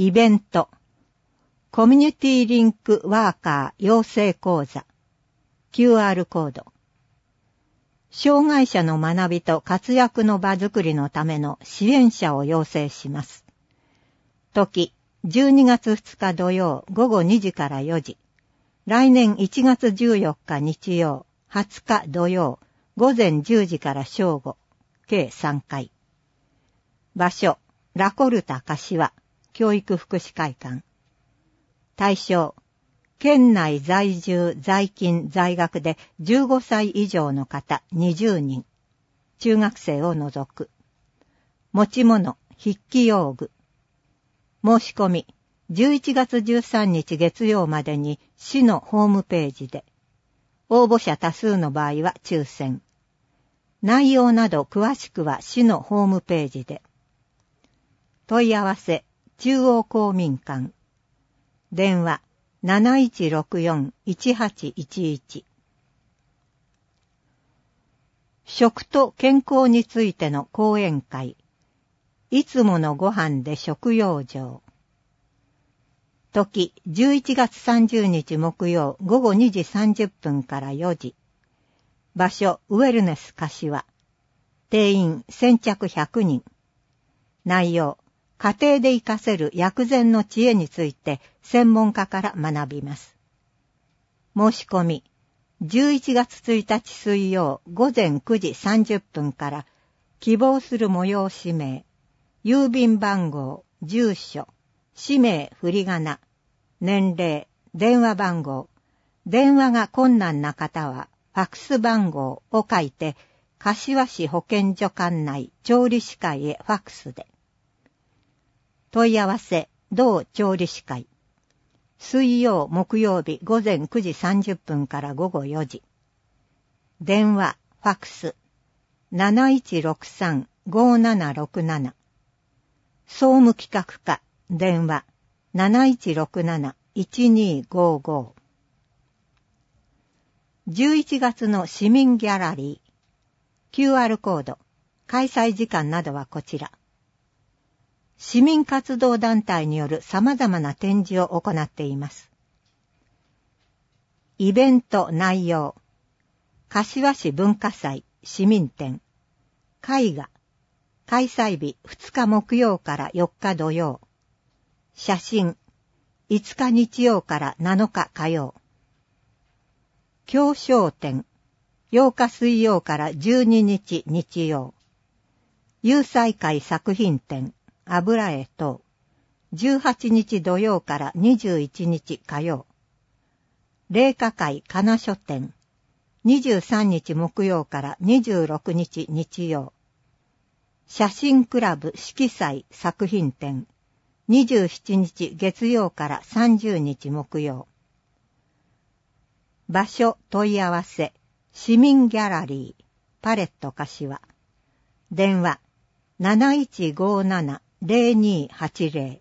イベント、コミュニティリンクワーカー養成講座、QR コード。障害者の学びと活躍の場づくりのための支援者を養成します。時、12月2日土曜午後2時から4時。来年1月14日日曜、20日土曜、午前10時から正午、計3回。場所、ラコルタ柏、教育福祉会館。対象、県内在住、在勤、在学で15歳以上の方20人。中学生を除く。持ち物、筆記用具。申し込み、11月13日月曜までに市のホームページで。応募者多数の場合は抽選。内容など詳しくは市のホームページで。問い合わせ、中央公民館。電話、7164-1811。食と健康についての講演会。いつものご飯で食養生。時、11月30日木曜午後2時30分から4時。場所、ウェルネス柏。定員、先着100人。内容、家庭で活かせる薬膳の知恵について専門家から学びます。申し込み、11月1日水曜午前9時30分から希望する催し名、郵便番号、住所、氏名振り仮名、年齢、電話番号、電話が困難な方はファクス番号を書いて柏市保健所管内調理師会へファクスで。問い合わせ、同調理師会。水曜、木曜日午前9時30分から午後4時。電話、ファクス。7163-5767。総務企画課、電話。7167-1255。11月の市民ギャラリー。QR コード。開催時間などはこちら。市民活動団体による様々な展示を行っています。イベント内容。柏市文化祭市民展。絵画。開催日2日木曜から4日土曜。写真。5日日曜から7日火曜。表彰展。8日水曜から12日日曜。友妻会作品展。油絵等。18日土曜から21日火曜。麗華会金書店。23日木曜から26日日曜。写真クラブ色彩作品展。27日月曜から30日木曜。場所問い合わせ。市民ギャラリー。パレット柏。電話。7157-0280。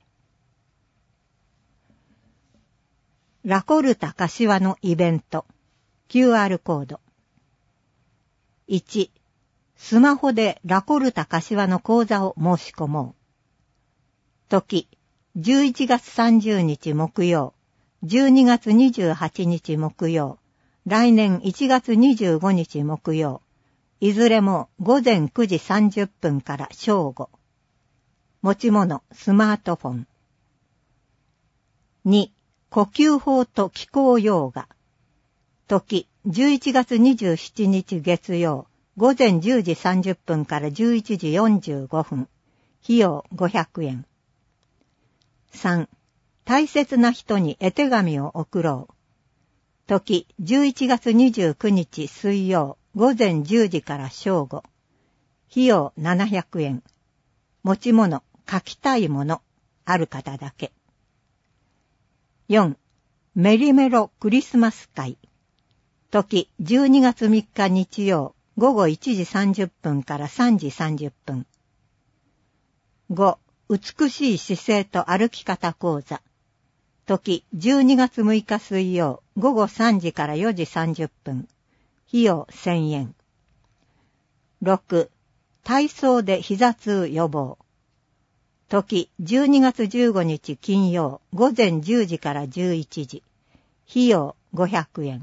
ラコルタ柏のイベント。QR コード。1、スマホでラコルタ柏の講座を申し込もう。時、11月30日木曜、12月28日木曜、来年1月25日木曜、いずれも午前9時30分から正午。持ち物、スマートフォン。2、呼吸法と気候ヨガ。時、11月27日月曜、午前10時30分から11時45分。費用500円。3、大切な人に絵手紙を送ろう。時、11月29日水曜、午前10時から正午。費用700円。持ち物、書きたいもの、ある方だけ。4、メリメロクリスマス会。時、12月3日日曜、午後1時30分から3時30分。5、美しい姿勢と歩き方講座。時、12月6日水曜、午後3時から4時30分。費用1000円。6、体操で膝痛予防。 時12月15日金曜午前10時から11時。費用500円。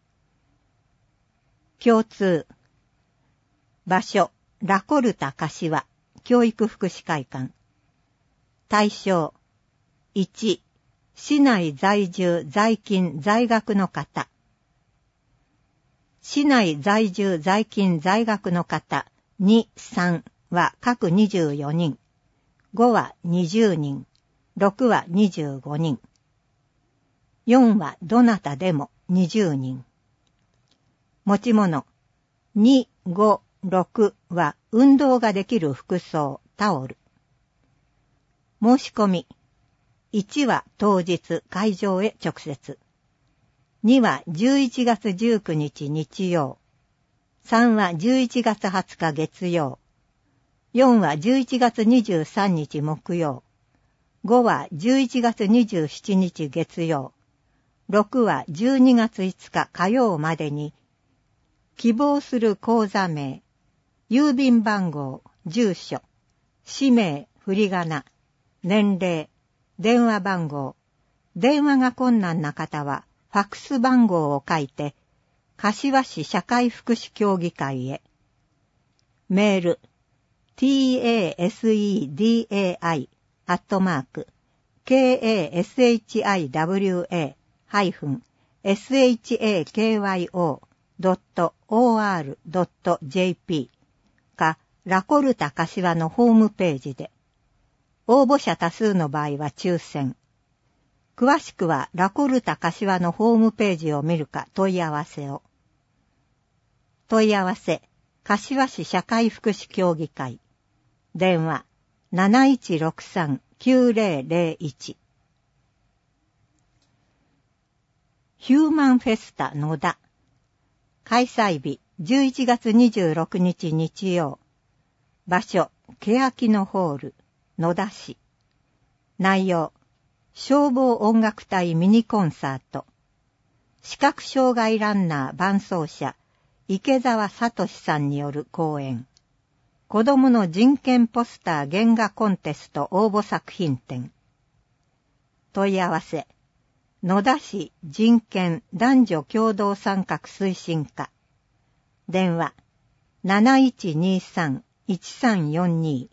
共通。場所、ラコルタ柏、教育福祉会館。対象、1、市内在住在勤在学の方。市内在住在勤在学の方、2、3は各24人。5は20人。6は25人。4はどなたでも20人。持ち物。2、5、6は運動ができる服装、タオル。申し込み。1は当日会場へ直接。2は11月19日日曜。3は11月20日月曜。4は11月23日木曜。5は11月27日月曜。6は12月5日火曜までに、希望する口座名、郵便番号、住所、氏名、振り仮名、年齢、電話番号、電話が困難な方は、ファックス番号を書いて、柏市社会福祉協議会へ。メール、tasida-kashaKyo.or.jp か、ラコルタ柏のホームページで。応募者多数の場合は抽選。詳しくはラコルタ柏のホームページを見るか問い合わせを。問い合わせ、柏市社会福祉協議会。電話、7163-9001。ヒューマンフェスタ野田。開催日、11月26日日曜。場所、欅野ホール、野田市。内容、消防音楽隊ミニコンサート。視覚障害ランナー伴走者、池澤聡さんによる講演。子供の人権ポスター原画コンテスト応募作品展。問い合わせ。野田市人権男女共同参画推進課。電話。7123-1342。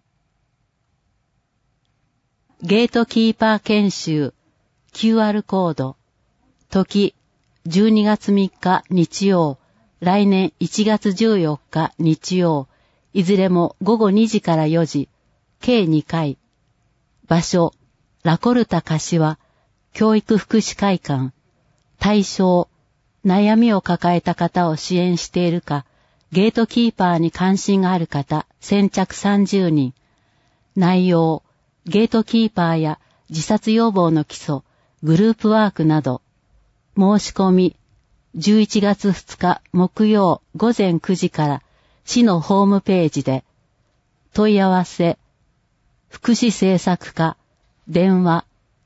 ゲートキーパー研修 QR コード。時12月3日日曜。来年1月14日日曜。いずれも午後2時から4時、計2回。場所、ラコルタ柏、教育福祉会館。対象、悩みを抱えた方を支援しているか、ゲートキーパーに関心がある方、先着30人。内容、ゲートキーパーや自殺予防の基礎、グループワークなど。申し込み、11月2日木曜午前9時から、市のホームページで。問い合わせ、福祉政策課、電話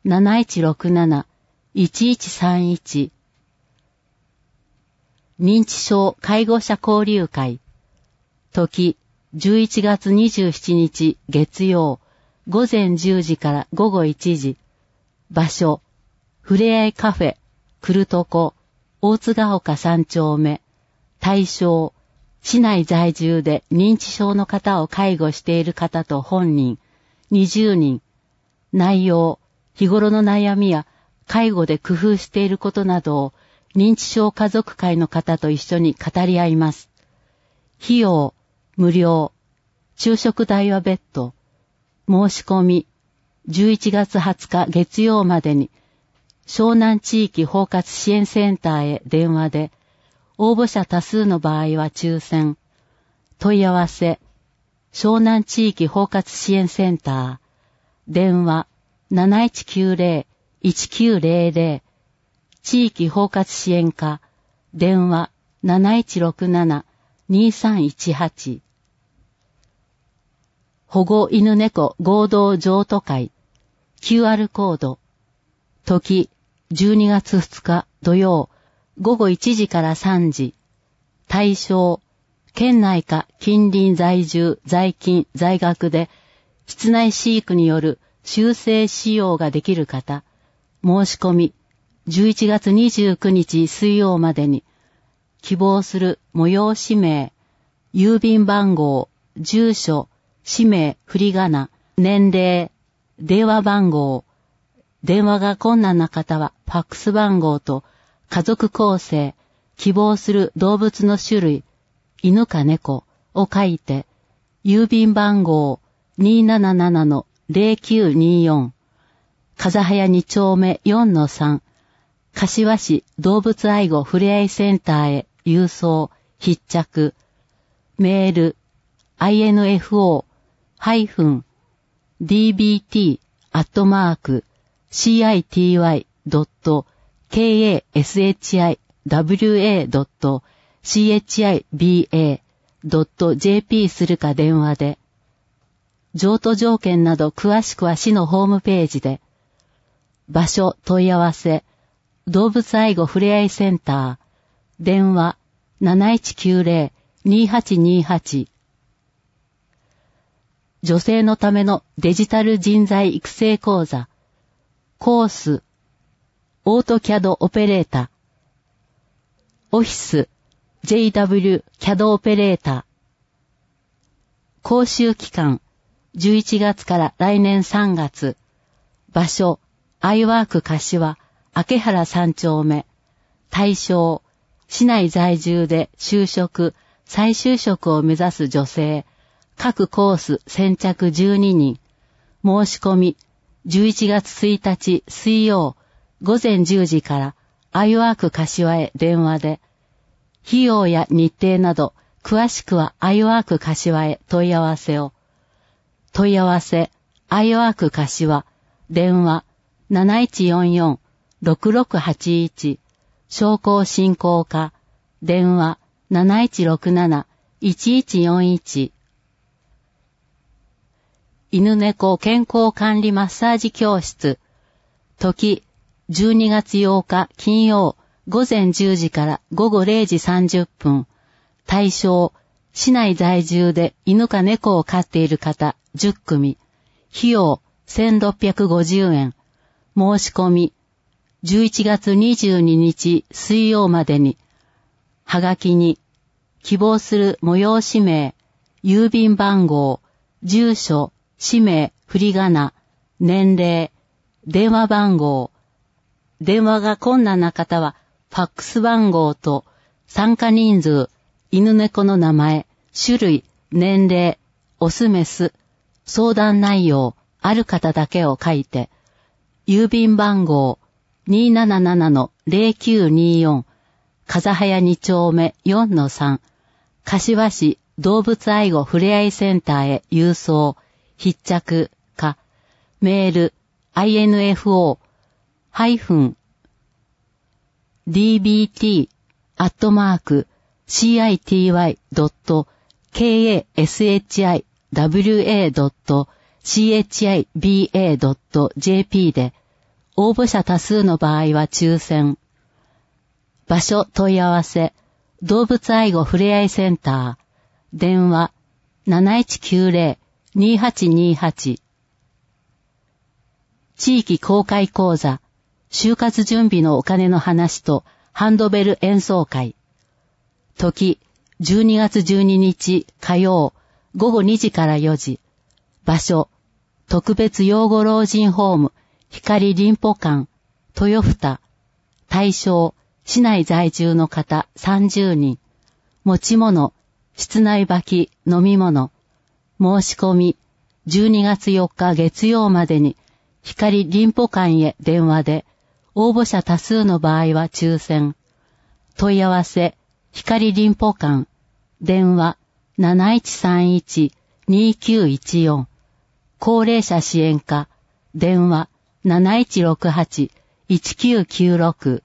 7167-1131。認知症介護者交流会。時、11月27日月曜、午前10時から午後1時。場所、ふれあいカフェ、くるとこ、大津ヶ丘3丁目。対象、市内在住で認知症の方を介護している方と本人、20人。内容、日頃の悩みや介護で工夫していることなどを認知症家族会の方と一緒に語り合います。費用、無料。昼食代は別途。申し込み、11月20日月曜までに、湘南地域包括支援センターへ電話で、応募者多数の場合は抽選。問い合わせ。湘南地域包括支援センター。電話7190-1900。地域包括支援課。電話7167-2318。保護犬猫合同譲渡会。QR コード。時12月2日土曜。午後1時から3時。対象、県内か近隣在住、在勤、在学で、 室内飼育による修正使用ができる方、申し込み、11月29日水曜までに、希望する催し名、郵便番号、住所、氏名、振り仮名、年齢、電話番号、電話が困難な方はファックス番号と家族構成、希望する動物の種類、犬か猫を書いて、郵便番号 277-0924、風早2丁目 4-3、柏市動物愛護ふれあいセンターへ郵送、必着、メール、info-city.kiwa.chiba.jp するか電話で、譲渡条件など詳しくは市のホームページで、場所問い合わせ、動物愛護ふれあいセンター、電話 7190-2828、女性のためのデジタル人材育成講座、コース、オートキャドオペレーター、オフィス、JW キャドオペレーター、講習期間、11月から来年3月、場所、アイワーク柏、明原3丁目、対象、市内在住で就職、再就職を目指す女性、各コース先着12人、申し込み、11月1日水曜、午前10時からアイワーク柏へ電話で、費用や日程など、詳しくはアイワーク柏へ問い合わせを。問い合わせ、アイワーク柏、電話、7144-6681、商工振興課、電話、7167-1141、犬猫健康管理マッサージ教室、時、12月8日金曜、午前10時から午後0時30分、対象、市内在住で犬か猫を飼っている方10組、費用1650円、申し込み、11月22日水曜までに、はがきに、希望する催し名、郵便番号、住所、氏名、振り仮名、年齢、電話番号、電話が困難な方は、ファックス番号と、参加人数、犬猫の名前、種類、年齢、オスメス、相談内容、ある方だけを書いて、郵便番号 277-0924、風早2丁目 4-3、柏市動物愛護ふれあいセンターへ郵送、必着か、メール、info-dbt@city.kiwa.chiba.jp で、応募者多数の場合は抽選。場所問い合わせ、動物愛護ふれあいセンター、電話 7190-2828、地域公開講座、就活準備のお金の話とハンドベル演奏会。時、12月12日火曜、午後2時から4時。場所、特別養護老人ホーム、光林保館、豊二。対象、市内在住の方30人。持ち物、室内履き、飲み物。申し込み、12月4日月曜までに、光林保館へ電話で、応募者多数の場合は抽選。問い合わせ、光林保館、電話 7131-2914、高齢者支援課、電話 7168-1996。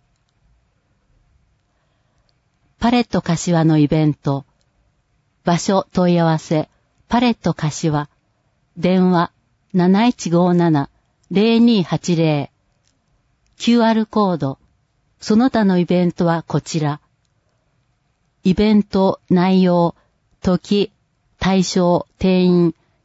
パレット柏のイベント。場所問い合わせ、パレット柏、電話 7157-0280。QR コード。その他のイベントはこちら。イベント、内容、時、対象、定員、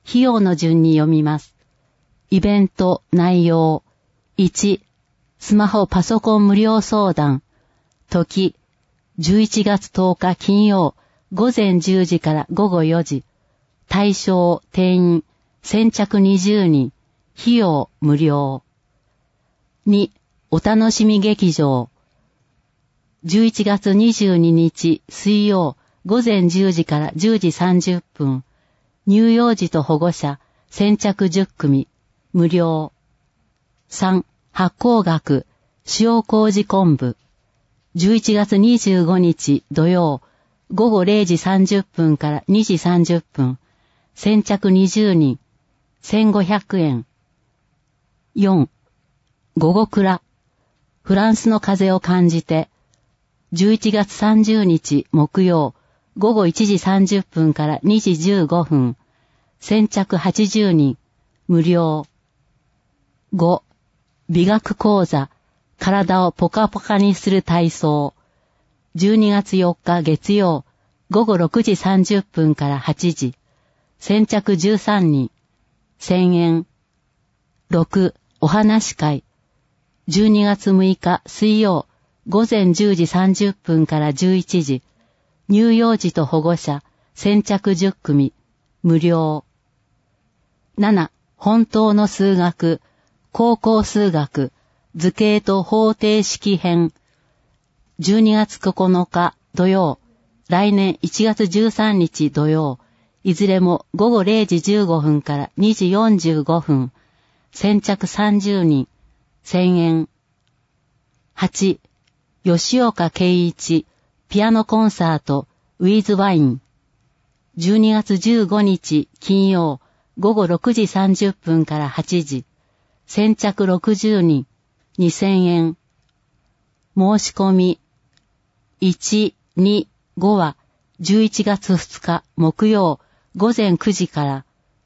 費用の順に読みます。イベント内容。1、スマホパソコン無料相談。時、11月10日金曜、午前10時から午後4時。対象、定員、先着20人。費用無料。2、お楽しみ劇場。11月22日水曜、午前10時から10時30分。乳幼児と保護者、先着10組。無料。3、発酵学、塩麹昆布。11月25日土曜、午後0時30分から2時30分。先着20人。1500円。4、午後蔵。フランスの風を感じて。11月30日木曜、午後1時30分から2時15分。先着80人。無料。5、美学講座。体をポカポカにする体操。12月4日月曜、午後6時30分から8時。先着13人。1000円。6、お話会。12月6日水曜、午前10時30分から11時。乳幼児と保護者、先着10組。無料。7、本当の数学。高校数学。図形と方程式編。12月9日土曜、来年1月13日土曜、いずれも午後0時15分から2時45分。先着30人。1000円。8、吉岡圭一、ピアノコンサート、ウィズワイン。12月15日金曜、午後6時30分から8時。先着60人。2000円。申し込み。1、2、5は11月2日木曜午前9時から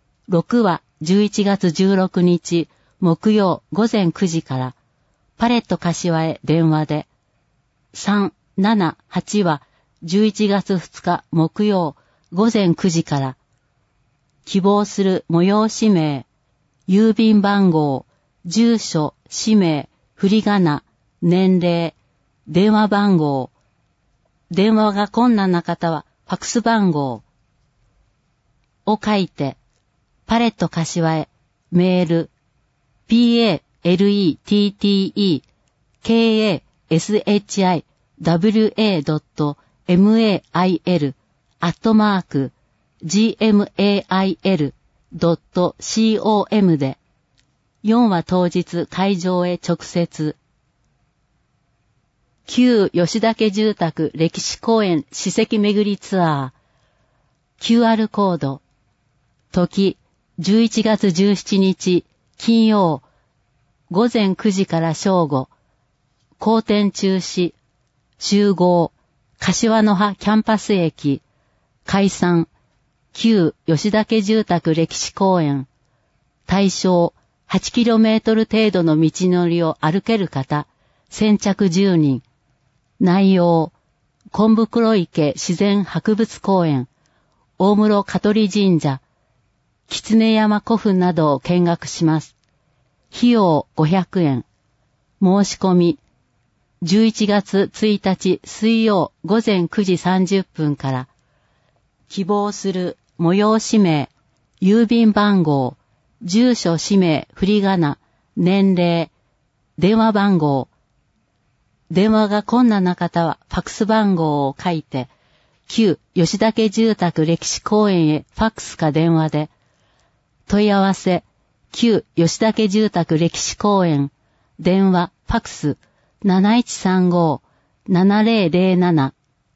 。6は11月16日木曜午前9時から。パレット柏へ電話で。3、7、8は11月2日木曜午前9時から。希望する催し名、郵便番号、住所、氏名、振り仮名、年齢、電話番号。電話が困難な方はファクス番号を書いて、パレット柏へメール、paletkaSHIWA.mail.gmail.com で、4は当日会場へ直接。旧吉田家住宅歴史公園史跡巡りツアー。QR コード。時、11月17日金曜。午前9時から正午。公展中止。集合。柏の葉キャンパス駅。解散。旧吉田家住宅歴史公園。対象。8km 程度の道のりを歩ける方。先着10人。内容。昆袋池自然博物公園。大室香取神社。狐山古墳などを見学します。費用500円。申し込み。11月1日水曜午前9時30分から。希望する催し名、郵便番号、住所氏名振り仮名、年齢、電話番号。電話が困難な方はファクス番号を書いて、旧吉田家住宅歴史公園へファックスか電話で。問い合わせ、旧吉田家住宅歴史公園、電話、ファクス、7135-7007。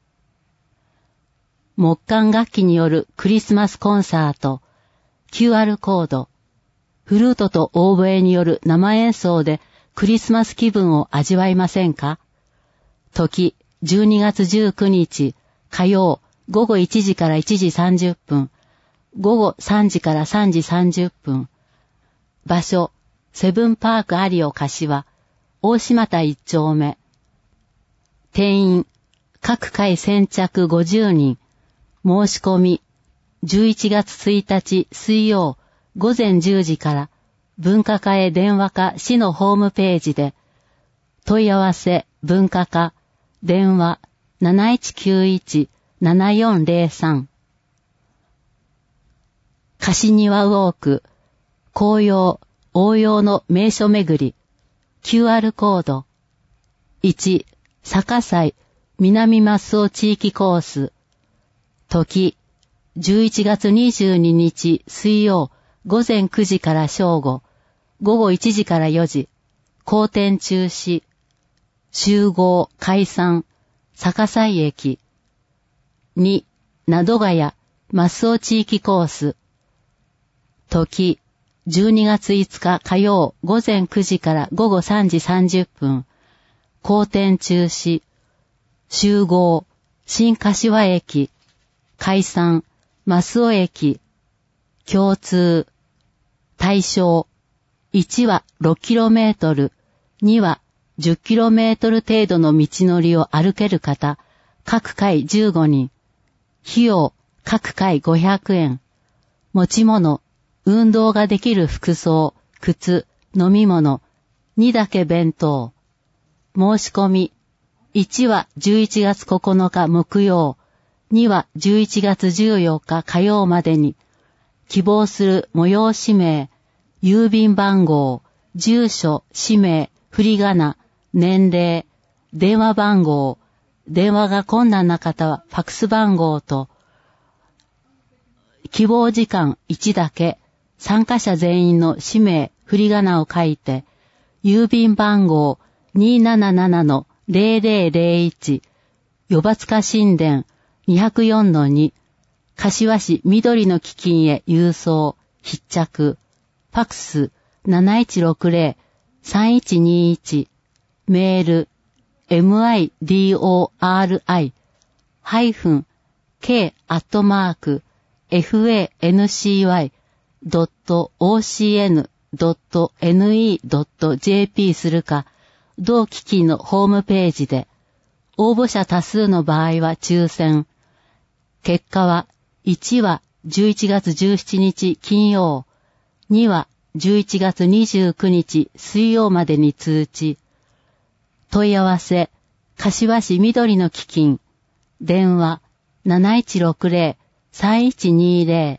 木管楽器によるクリスマスコンサート、QR コード。フルートとオーボエによる生演奏でクリスマス気分を味わいませんか？時、12月19日、火曜、午後1時から1時30分、午後3時から3時30分。場所、セブンパーク有オ柏、大島田1丁目。定員、各回先着50人。申し込み、 11月1日水曜午前10時から文化課へ電話か市のホームページで問い合わせ文化課電話 7191-7403 樫庭ウォーク紅葉応用の名所巡り QR コード1坂西南増尾地域コース時11月22日水曜午前9時から正午午後1時から4時公展中止集合解散坂西駅2名戸ヶ谷増尾地域コース時12月5日火曜午前9時から午後3時30分公展中止集合新柏駅解散増尾駅共通対象1は 6km 2は 10km 程度の道のりを歩ける方各回15人費用各回500円持ち物運動ができる服装靴飲み物2だけ弁当申し込み1は11月9日木曜2は11月14日火曜までに希望する催し名郵便番号住所氏名振り仮名年齢電話番号電話が困難な方はファクス番号と希望時間1だけ参加者全員の氏名振り仮名を書いて郵便番号 277-0001 与馬塚神殿 204-2 柏市緑の基金へ郵送必着ファクス 7160-3121 メール midori-fancy.ocn.ne.jp するか、同基金のホームページで、応募者多数の場合は抽選。結果は、1は11月17日金曜、2は11月29日水曜までに通知。問い合わせ、柏市緑の基金、電話 7160-3120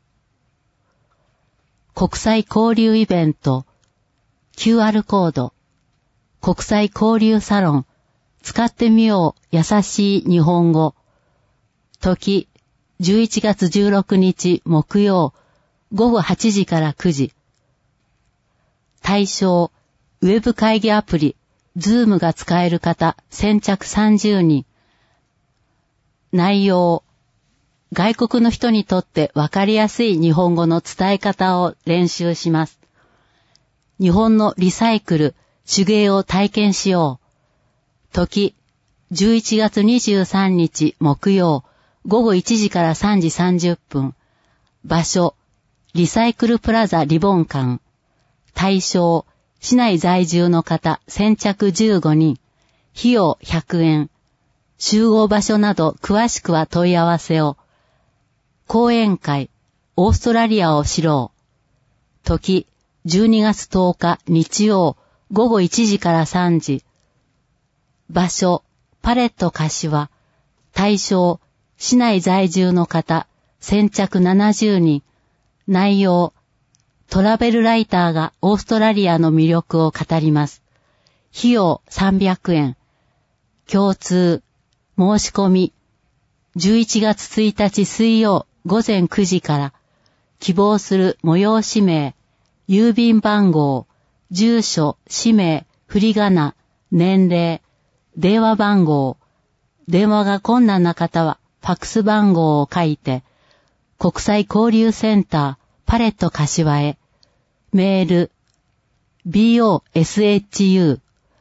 国際交流イベント、QR コード、国際交流サロン、使ってみよう優しい日本語、時、11月16日木曜、午後8時から9時、対象、ウェブ会議アプリ、ズームが使える方、先着30人。内容、外国の人にとってわかりやすい日本語の伝え方を練習します。日本のリサイクル、手芸を体験しよう。時、11月23日木曜、午後1時から3時30分。場所、リサイクルプラザリボン館。対象、市内在住の方、先着15人。費用100円。集合場所など詳しくは問い合わせを。講演会、オーストラリアを知ろう。時、12月10日日曜、午後1時から3時。場所、パレット柏。対象、市内在住の方、先着70人。内容、トラベルライターがオーストラリアの魅力を語ります。費用300円。共通、申し込み。11月1日水曜午前9時から、希望する催し名、郵便番号、住所、氏名、振り仮名、年齢、電話番号、電話が困難な方はファクス番号を書いて、国際交流センターパレット柏へ、メール、BOSHU-1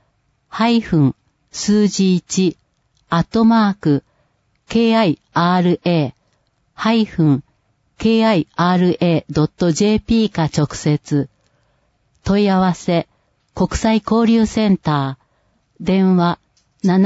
数字1 KIRA-KIRA.jp か直接。問い合わせ、国際交流センター、電話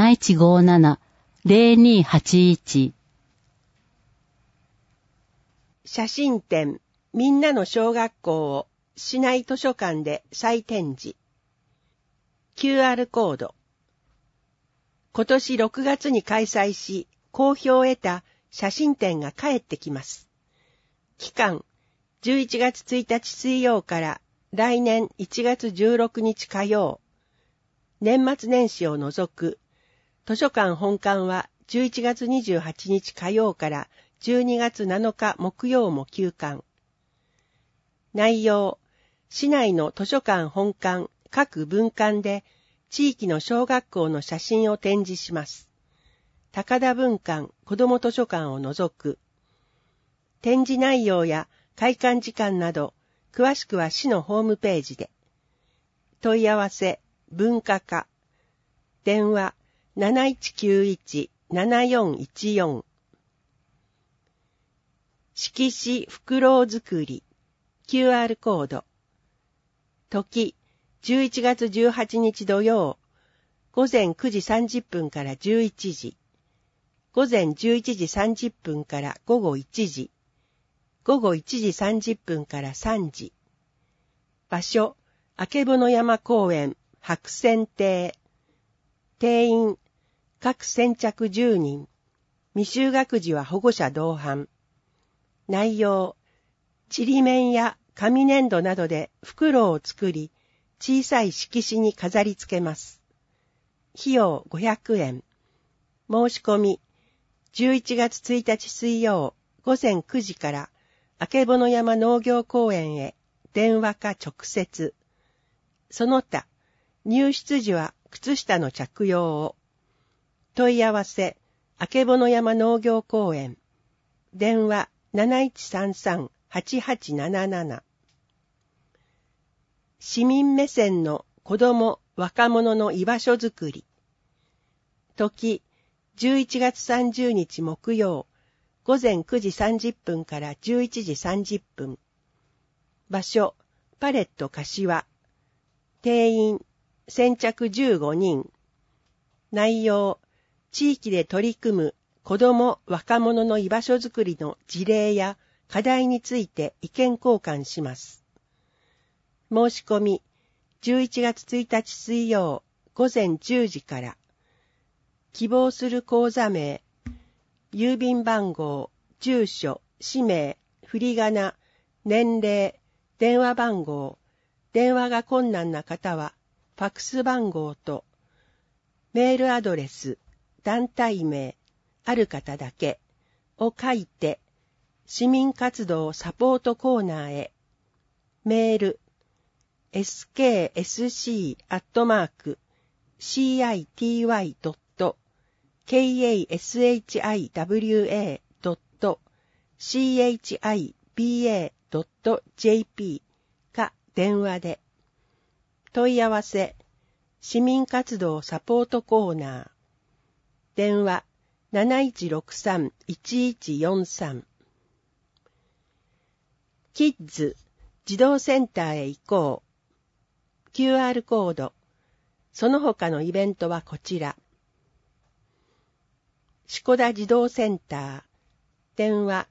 7157-0281 写真展みんなの小学校を市内図書館で再展示。QR コード。今年6月に開催し、好評を得た写真展が帰ってきます。期間、11月1日水曜から来年1月16日火曜。年末年始を除く、図書館本館は11月28日火曜から12月7日木曜も休館。内容、市内の図書館本館各分館で地域の小学校の写真を展示します。高田分館子ども図書館を除く。展示内容や開館時間など、詳しくは市のホームページで。問い合わせ、文化課。電話、7191-7414。色紙袋作り。QR コード。時、11月18日土曜、午前9時30分から11時。午前11時30分から午後1時。午後1時30分から3時。場所、あけぼの山公園、白泉亭。定員、各先着10人。未就学児は保護者同伴。内容、ちりめんや紙粘土などで袋を作り、小さい色紙に飾り付けます。費用500円。申し込み、11月1日水曜午前9時から、あけぼの山農業公園へ電話か直接。その他、入室時は靴下の着用を。問い合わせ、あけぼの山農業公園。電話7133-8877。市民目線の子ども・若者の居場所づくり。時、11月30日木曜、午前9時30分から11時30分。場所、パレット柏。定員、先着15人。内容、地域で取り組む子ども・若者の居場所づくりの事例や課題について意見交換します。申し込み、11月1日水曜午前10時から。希望する口座名、郵便番号、住所、氏名、振り仮名、年齢、電話番号、電話が困難な方は、ファクス番号と、メールアドレス、団体名、ある方だけを書いて、市民活動サポートコーナーへ、メール、skski@city.chiba.jp か電話で。問い合わせ、市民活動サポートコーナー。電話7163-1143。キッズ児童センターへ行こう。QR コード。その他のイベントはこちら。志田児童センター。電話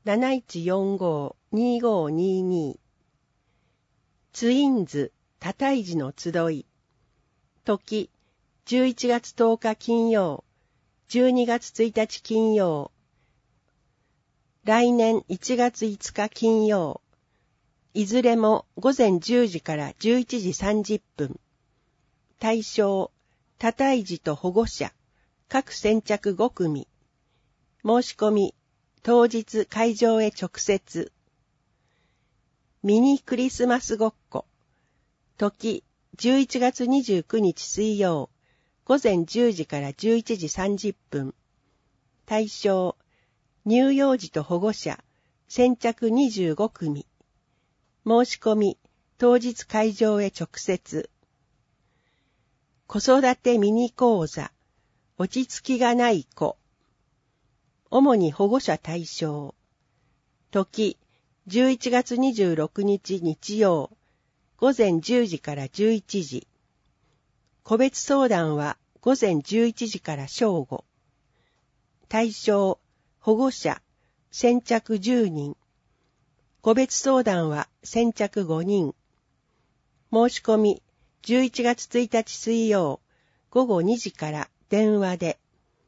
7145-2522。ツインズ多胎児の集い。時、11月10日金曜、12月1日金曜。来年1月5日金曜。いずれも午前10時から11時30分。対象、多胎児と保護者、各先着5組。申し込み、当日会場へ直接。ミニクリスマスごっこ。時、11月29日水曜、午前10時から11時30分。対象、乳幼児と保護者、先着25組。申し込み、当日会場へ直接。子育てミニ講座、落ち着きがない子。主に保護者対象。時、11月26日日曜、午前10時から11時。個別相談は午前11時から正午。対象、保護者、先着10人。 個別相談は先着5人。申し込み11月1日水曜午後2時から電話で。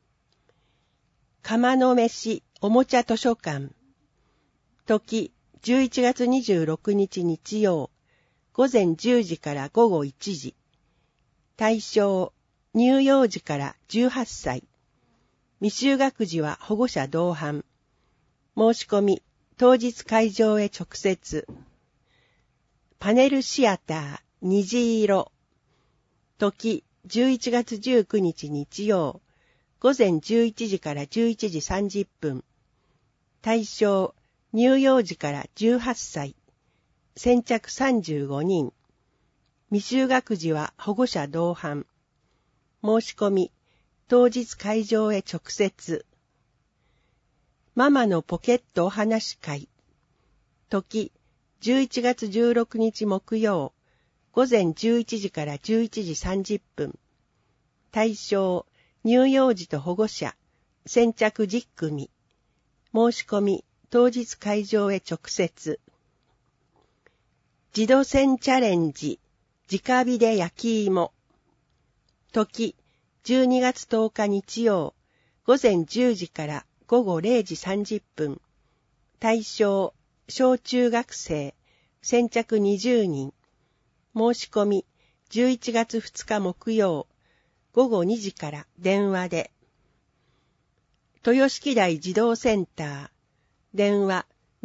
釜の飯おもちゃ図書館。時11月26日日曜午前10時から午後1時。対象乳幼児から18歳。未就学児は保護者同伴。申し込み当日会場へ直接。パネルシアター虹色。時11月19日日曜午前11時から11時30分。対象乳幼児から18歳。先着35人。未就学児は保護者同伴。申し込み当日会場へ直接。ママのポケットお話し会。時11月16日木曜午前11時から11時30分。対象乳幼児と保護者。先着10組。申し込み当日会場へ直接。自動船チャレンジ直火で焼き芋。時12月10日日曜午前10時から午後0時30分。対象小中学生。先着20人。申し込み11月2日木曜午後2時から電話で。豊敷台児童センター。電話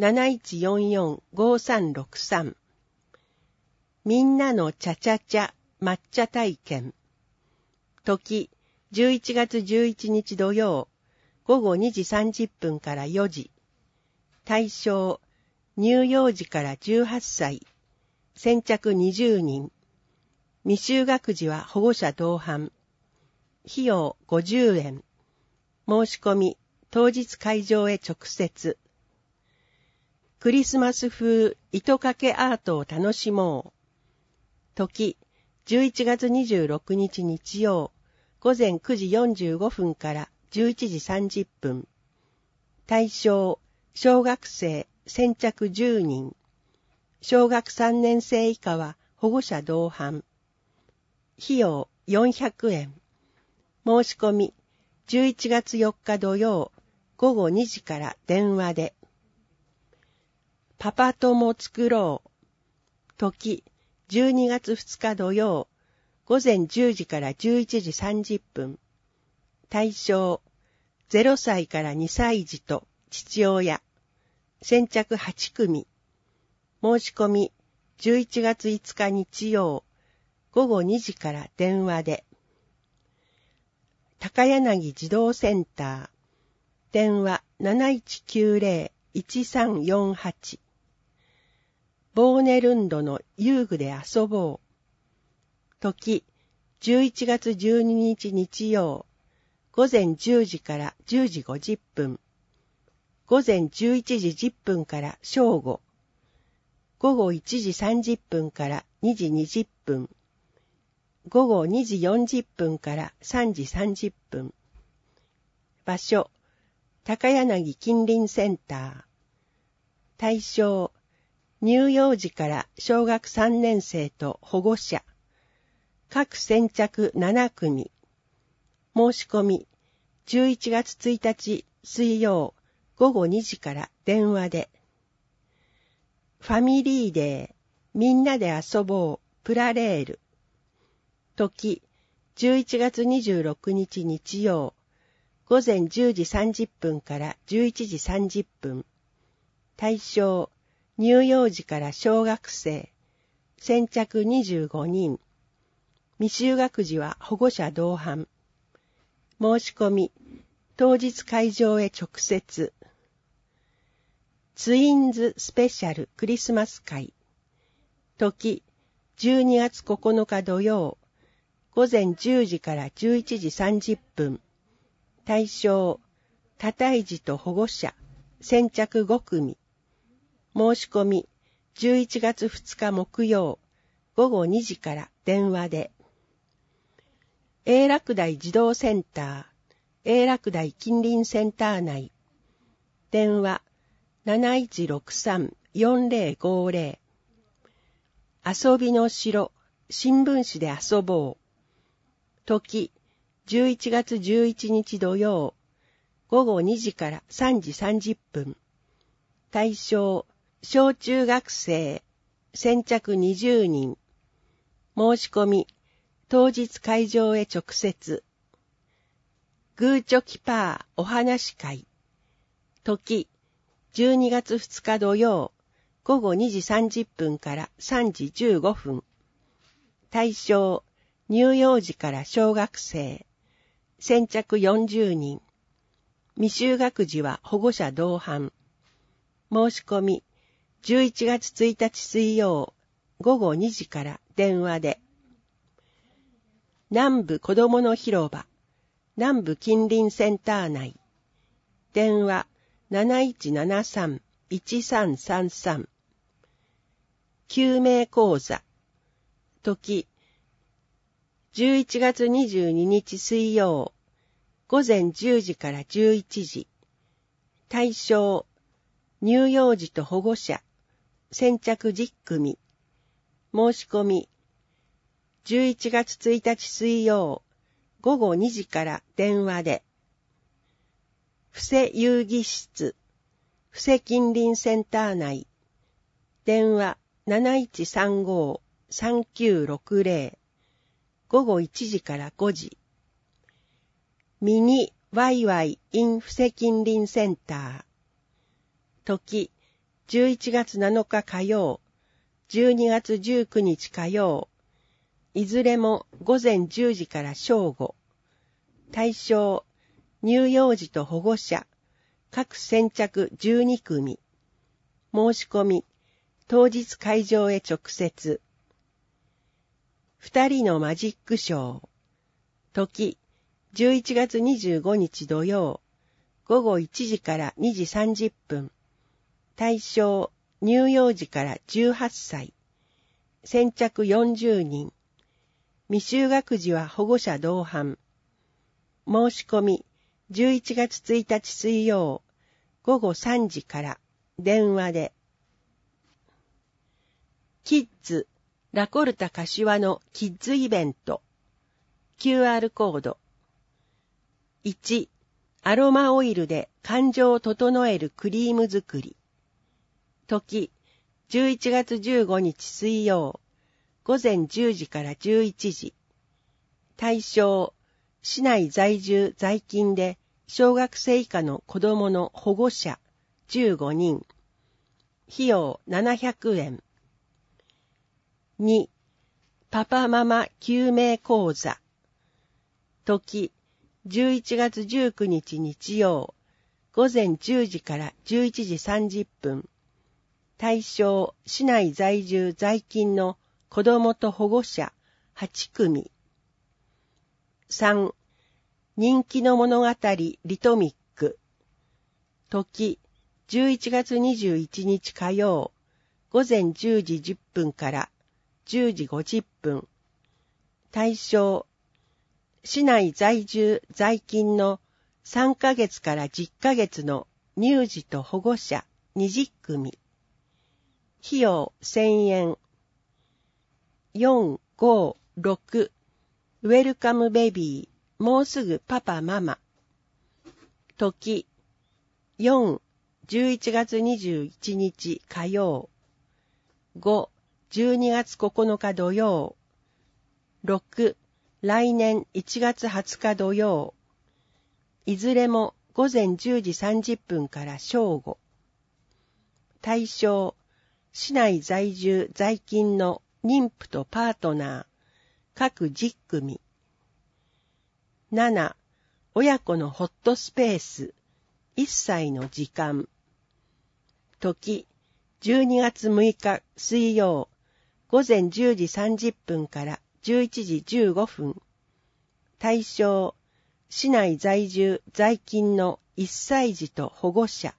7144-5363。みんなのチャチャチャ抹茶体験。時11月11日土曜午後2時30分から4時。対象乳幼児から18歳。先着20人。未就学児は保護者同伴。費用50円。申し込み当日会場へ直接。クリスマス風糸かけアートを楽しもう。時11月26日日曜午前9時45分から11時30分。対象小学生。先着10人。小学3年生以下は保護者同伴。費用400円。申し込み11月4日土曜午後2時から電話で。パパ友作ろう。時12月2日土曜午前10時から11時30分。対象0歳から2歳児と父親。先着8組。申し込み11月5日日曜午後2時から電話で。高柳児童センター。電話 7190-1348。ボーネルンドの遊具で遊ぼう。時11月12日日曜午前10時から10時50分。午前11時10分から正午。午後1時30分から2時20分。午後2時40分から3時30分。場所、高柳近隣センター。対象、乳幼児から小学3年生と保護者。各先着7組。申し込み、11月1日水曜午後2時から電話で。ファミリーデー、みんなで遊ぼう、プラレール。時、11月26日日曜、午前10時30分から11時30分。対象、乳幼児から小学生。先着25人。未就学児は保護者同伴。申し込み、当日会場へ直接。ツインズスペシャルクリスマス会。時、12月9日土曜、午前10時から11時30分。対象、多胎児と保護者、先着5組。申し込み、11月2日木曜、午後2時から電話で。永楽台児童センター、永楽台近隣センター内。電話、7163-1348。 4050。遊びの城、新聞紙で遊ぼう。時、11月11日土曜、午後2時から3時30分。対象、小中学生、先着20人。申し込み、当日会場へ直接。グーチョキパーお話会。時、12月2日土曜、午後2時30分から3時15分。対象、乳幼児から小学生。先着40人。未就学児は保護者同伴。申し込み、11月1日水曜、午後2時から電話で。南部子どもの広場、南部近隣センター内。電話7173-1333。救命講座。時、11月22日水曜、午前10時から11時。対象、乳幼児と保護者、先着10組。申し込み、11月1日水曜、午後2時から電話で。布施遊戯室、布施近隣センター内。電話7135-3960。午後1時から5時。ミニワイワイ in 布施近隣センター。時、11月7日火曜、12月19日火曜。いずれも午前10時から正午。対象、乳幼児と保護者、各先着12組。申し込み、当日会場へ直接。2人のマジックショー。時、11月25日土曜、午後1時から2時30分。対象、乳幼児から18歳。先着40人。未就学児は保護者同伴。申し込み、11月1日水曜、午後3時から電話で。キッズ、ラコルタ柏のキッズイベント。QR コード。1、アロマオイルで感情を整えるクリーム作り。時、11月15日水曜、午前10時から11時。対象、市内在住在勤で小学生以下の子供の保護者15人。費用700円。2、パパママ救命講座。時、11月19日日曜、午前10時から11時30分。対象、市内在住在勤の子供と保護者8組。3、人気の物語リトミック。時、11月21日火曜、午前10時10分から10時50分。対象、市内在住在勤の3ヶ月から10ヶ月の乳児と保護者20組。費用1000円。4、5、6、ウェルカムベビー、もうすぐパパママ。時、4、11月21日火曜。5、12月9日土曜。6、来年1月20日土曜。いずれも午前10時30分から正午。対象、市内在住在勤の妊婦とパートナー、各10組。7、親子のホットスペース、1歳の時間。時、12月6日水曜、午前10時30分から11時15分。対象、市内在住在勤の1歳児と保護者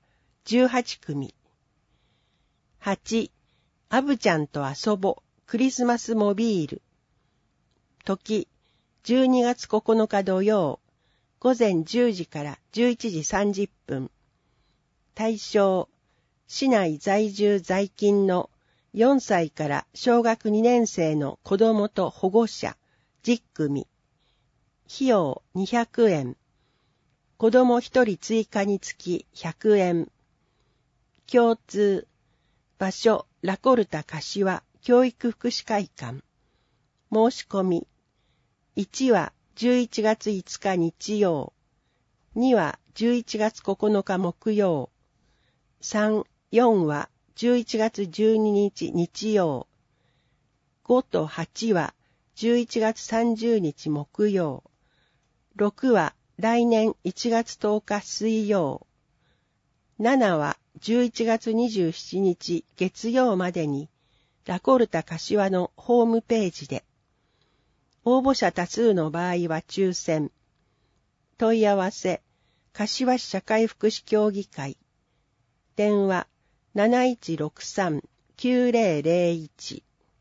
18組。8、アブちゃんと遊ぼクリスマスモビール。時、12月9日土曜、午前10時から11時30分。対象、 市内在住在勤の4歳から小学2年生の子どもと保護者10組。費用200円。子ども1人追加につき100円。共通。場所、ラコルタ柏教育福祉会館。申し込み。1は11月5日日曜。2は11月9日木曜。3、4は11月12日日曜。5と8は11月30日木曜。6は来年1月10日水曜。7は11月27日月曜までにラコルタ柏のホームページで。応募者多数の場合は抽選。問い合わせ、柏市社会福祉協議会。電話、7163-9001。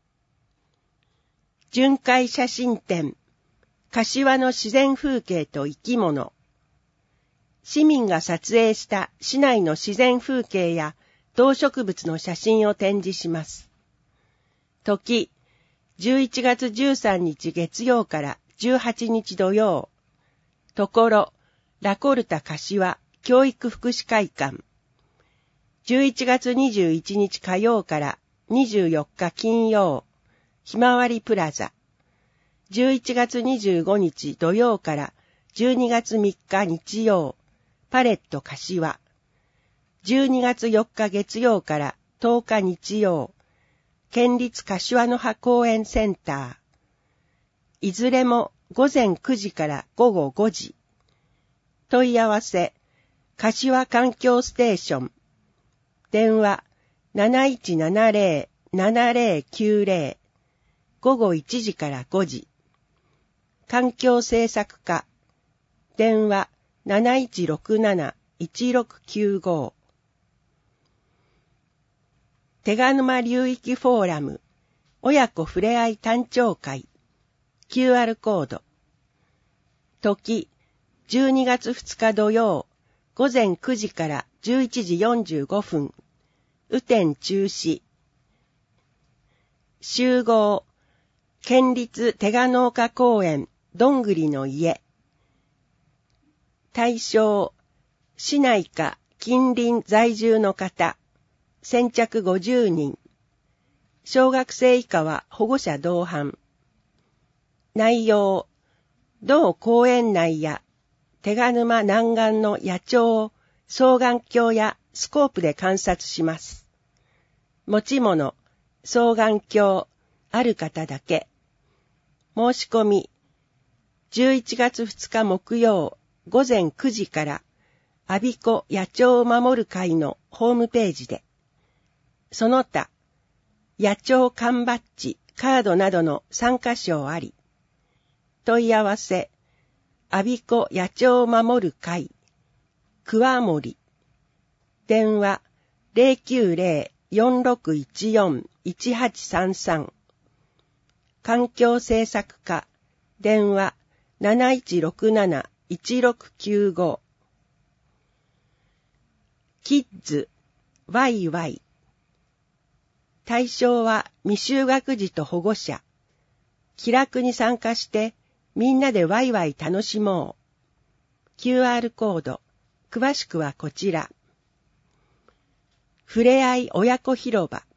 巡回写真展、柏の自然風景と生き物。市民が撮影した市内の自然風景や動植物の写真を展示します。時、11月13日月曜から18日土曜。ところ、ラコルタ柏教育福祉会館。11月21日火曜から24日金曜。ひまわりプラザ。11月25日土曜から12月3日日曜。パレット柏。12月4日月曜から10日日曜。県立柏の葉公園センター。いずれも午前9時から午後5時。問い合わせ、柏環境ステーション。電話、7170-7090。午後1時から5時。環境政策課。電話、7167-1695。手賀沼流域フォーラム、親子ふれあい誕生会、QR コード。時、12月2日土曜、午前9時から11時45分、雨天中止。集合、県立手賀農家公園、どんぐりの家。対象、市内か近隣在住の方。先着50人。小学生以下は保護者同伴。内容、同公園内や手賀沼南岸の野鳥を双眼鏡やスコープで観察します。持ち物、双眼鏡、ある方だけ。申し込み、11月2日木曜午前9時から我孫子野鳥を守る会のホームページで。その他、野鳥缶バッジ、カードなどの参加賞あり。問い合わせ、我孫子野鳥を守る会、桑森。電話、090-4614-1833。環境政策課、電話、7167-1695。キッズ、ワイワイ。対象は未就学児と保護者。気楽に参加してみんなでワイワイ楽しもう。QR コード。詳しくはこちら。ふれあい親子広場。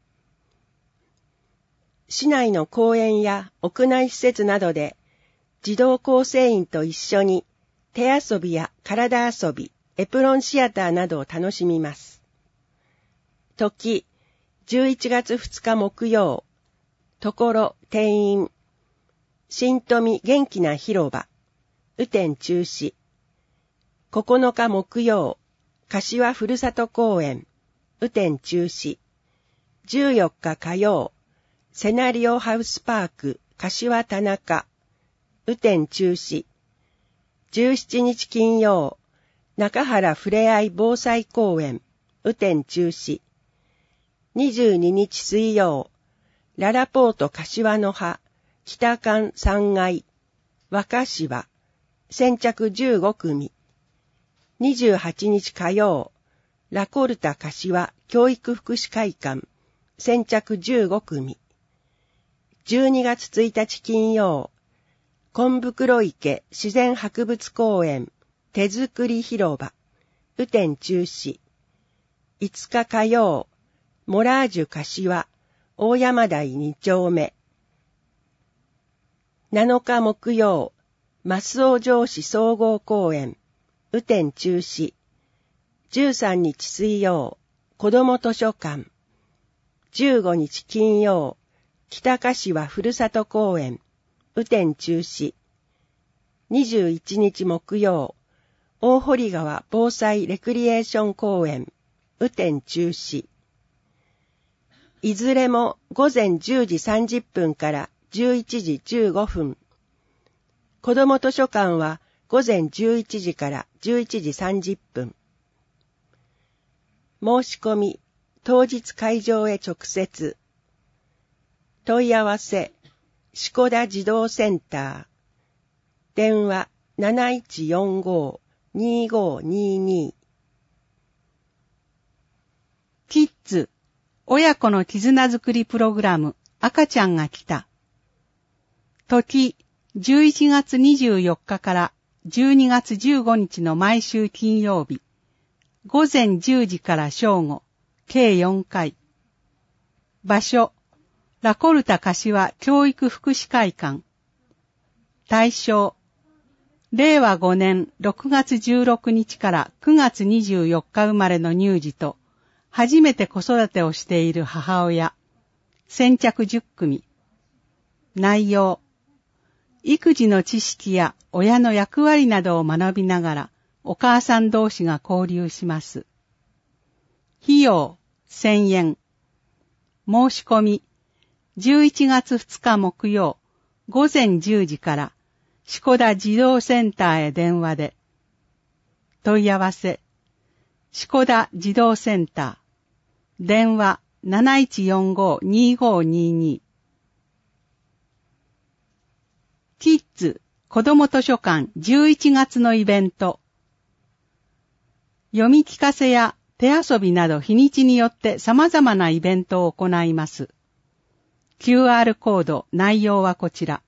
市内の公園や屋内施設などで児童構成員と一緒に手遊びや体遊び、エプロンシアターなどを楽しみます。時、11月2日木曜、ところ定員、新富元気な広場、雨天中止。9日木曜、柏ふるさと公園、雨天中止。14日火曜、セナリオハウスパーク、柏田中、雨天中止。17日金曜、中原ふれあい防災公園、雨天中止。22日水曜、ララポート柏の葉、北館3階、若芝、先着15組。28日火曜、 ラコルタ柏教育福祉会館先着15組。12月1日金曜、金袋池自然博物公園手作り広場、雨天中止。5日火曜、モラージュ柏大山台2丁目。7日木曜、増尾城市総合公園雨天中止。13日水曜、子ども図書館。15日金曜、北柏ふるさと公園雨天中止。21日木曜、大堀川防災レクリエーション公園雨天中止。いずれも午前10時30分から11時15分。子ども図書館は午前11時から11時30分。申し込み、当日会場へ直接。問い合わせ、しこだ児童センター。電話7145-2522。 キッズ、親子の絆づくりプログラム、赤ちゃんが来た。時、11月24日から12月15日の毎週金曜日。午前10時から正午、計4回。場所、ラコルタ柏教育福祉会館。対象、令和5年6月16日から9月24日生まれの乳児と、初めて子育てをしている母親。先着10組。内容、育児の知識や親の役割などを学びながら、お母さん同士が交流します。費用1000円。申し込み11月2日木曜午前10時からしこだ児童センターへ電話で。問い合わせしこだ児童センター電話7145-2522。キッズ子ども図書館11月のイベント。読み聞かせや手遊びなど日にちによって様々なイベントを行います。QR コード、内容はこちら。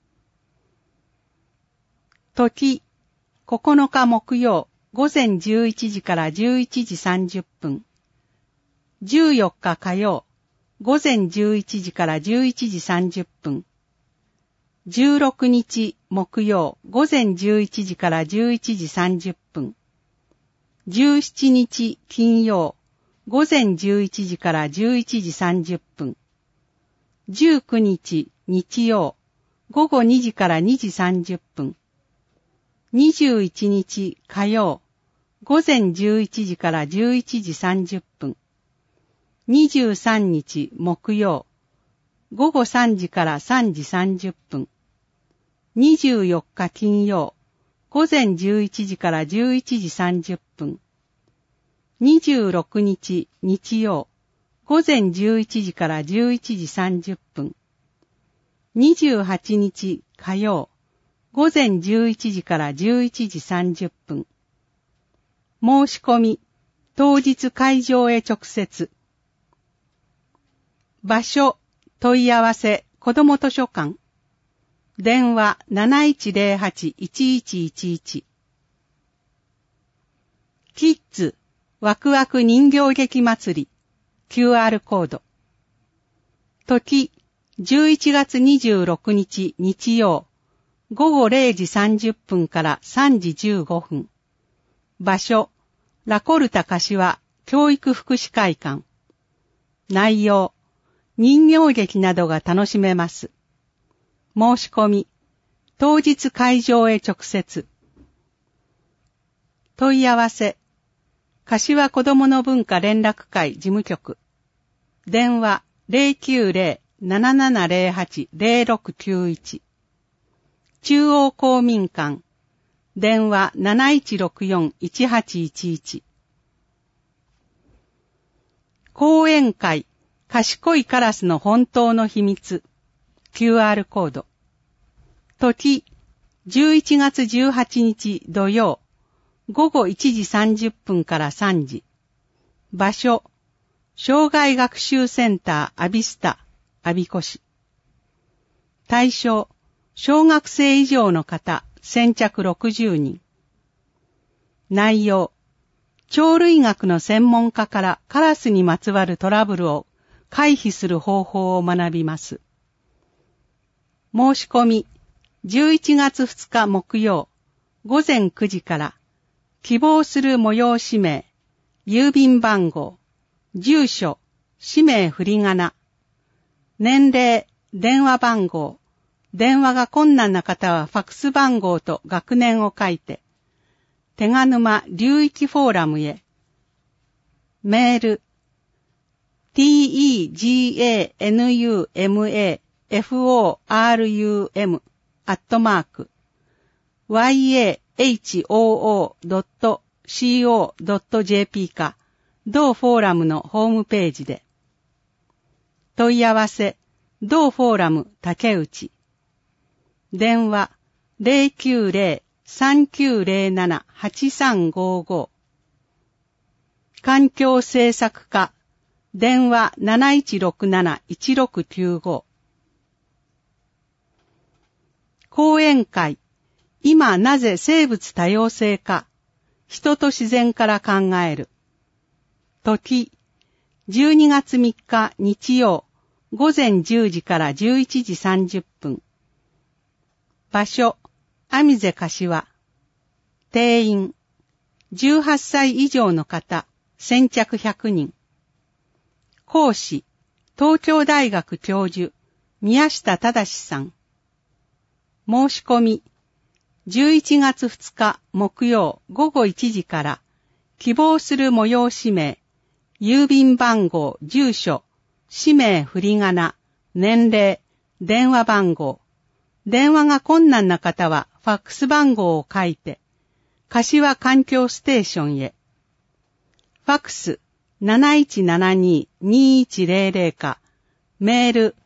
時、9日木曜午前11時から11時30分。14日火曜午前11時から11時30分。16日木曜午前11時から11時30分。17日金曜午前11時から11時30分。19日日曜午後2時から2時30分。21日火曜午前11時から11時30分。23日木曜午後3時から3時30分。24日金曜午前11時から11時30分。26日日曜午前11時から11時30分。28日火曜午前11時から11時30分。申し込み当日会場へ直接。場所問い合わせ子ども図書館。電話7108-1111。キッズワクワク人形劇祭り QR コード。時11月26日日曜午後0時30分から3時15分。場所ラコルタ柏教育福祉会館。内容人形劇などが楽しめます。申し込み当日会場へ直接。問い合わせ柏子どもの文化連絡会事務局。電話090-7708-0691。中央公民館。電話7164-1811。講演会賢いカラスの本当の秘密 QR コード。時11月18日土曜午後1時30分から3時。 場所、障害学習センターアビスタ、アビコ市。対象、小学生以上の方、先着60人。内容、鳥類学の専門家からカラスにまつわるトラブルを回避する方法を学びます。申し込み、11月2日木曜、午前9時から、希望する催し名、郵便番号、住所、氏名振り仮名、年齢、電話番号、電話が困難な方はファクス番号と学年を書いて、手賀沼流域フォーラムへ、メール、teganuma-forum@yahoo.co.jp か、同フォーラムのホームページで。問い合わせ、同フォーラム竹内。電話、090-3907-8355。環境政策課、電話 7167-1695。講演会、今なぜ生物多様性か、人と自然から考える。時、12月3日日曜、午前10時から11時30分。場所、アミゼ柏。定員、18歳以上の方、先着100人。講師、東京大学教授、宮下忠さん。申し込み、11月2日木曜午後1時から、希望する催し名、郵便番号、住所、氏名振り仮名、年齢、電話番号、電話が困難な方はファックス番号を書いて、柏環境ステーションへ。ファックス 7172-2100 か、メール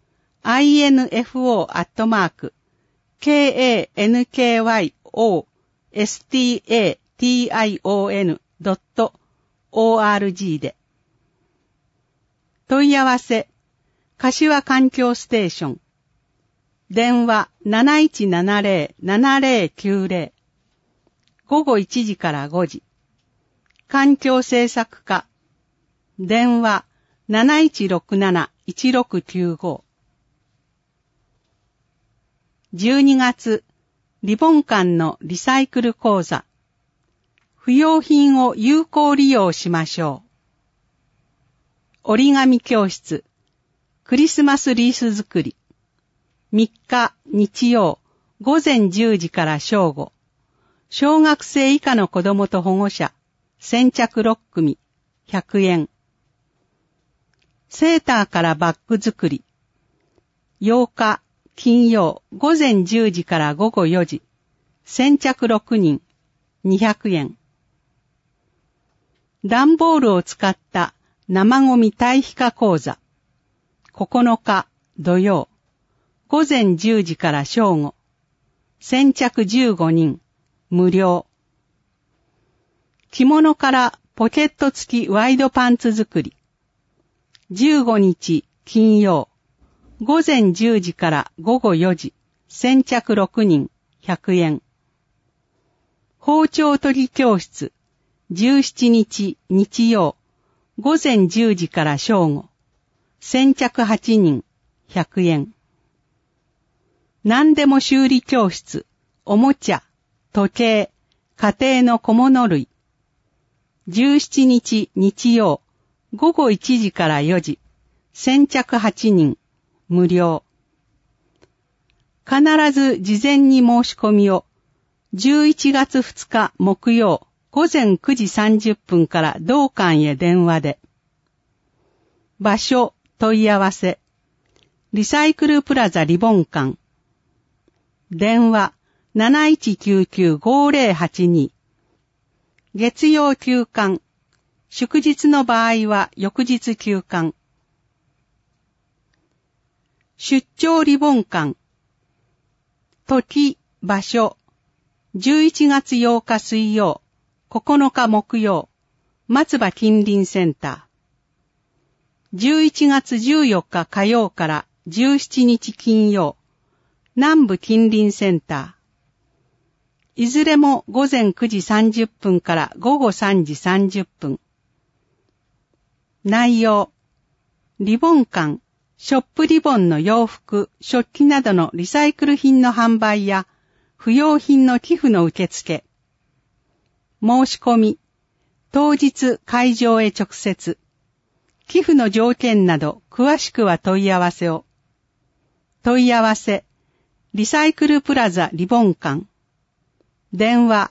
info@kyostation.org で。問い合わせ、柏環境ステーション。電話 7170-7090。午後1時から5時。環境政策課。電話 7167-1695。12月、リボン館のリサイクル講座。不要品を有効利用しましょう。折り紙教室。クリスマスリース作り。3日日曜午前10時から正午。小学生以下の子供と保護者。先着6組。100円。セーターからバッグ作り。8日金曜午前10時から午後4時。先着6人。200円。段ボールを使った生ゴミ堆肥化講座。9日土曜。午前10時から正午。先着15人。無料。着物からポケット付きワイドパンツ作り。15日金曜。午前10時から午後4時。先着6人。100円。包丁研ぎ教室。17日日曜。午前10時から正午。先着8人。100円。何でも修理教室。おもちゃ。時計。家庭の小物類。17日日曜。午後1時から4時。先着8人。無料。必ず事前に申し込みを。11月2日木曜。午前9時30分から同館へ電話で。場所、問い合わせ。リサイクルプラザリボン館。電話、7199-5082。月曜休館。祝日の場合は翌日休館。出張リボン館。時、場所。11月8日水曜。9日木曜。 松葉近隣センター。11月14日火曜から17日金曜、南部近隣センター。いずれも午前9時30分から午後3時30分。内容、リボン館、ショップリボンの洋服、食器などのリサイクル品の販売や、不用品の寄付の受付。申し込み、当日会場へ直接。寄付の条件など詳しくは問い合わせを。問い合わせ、リサイクルプラザリボン館。電話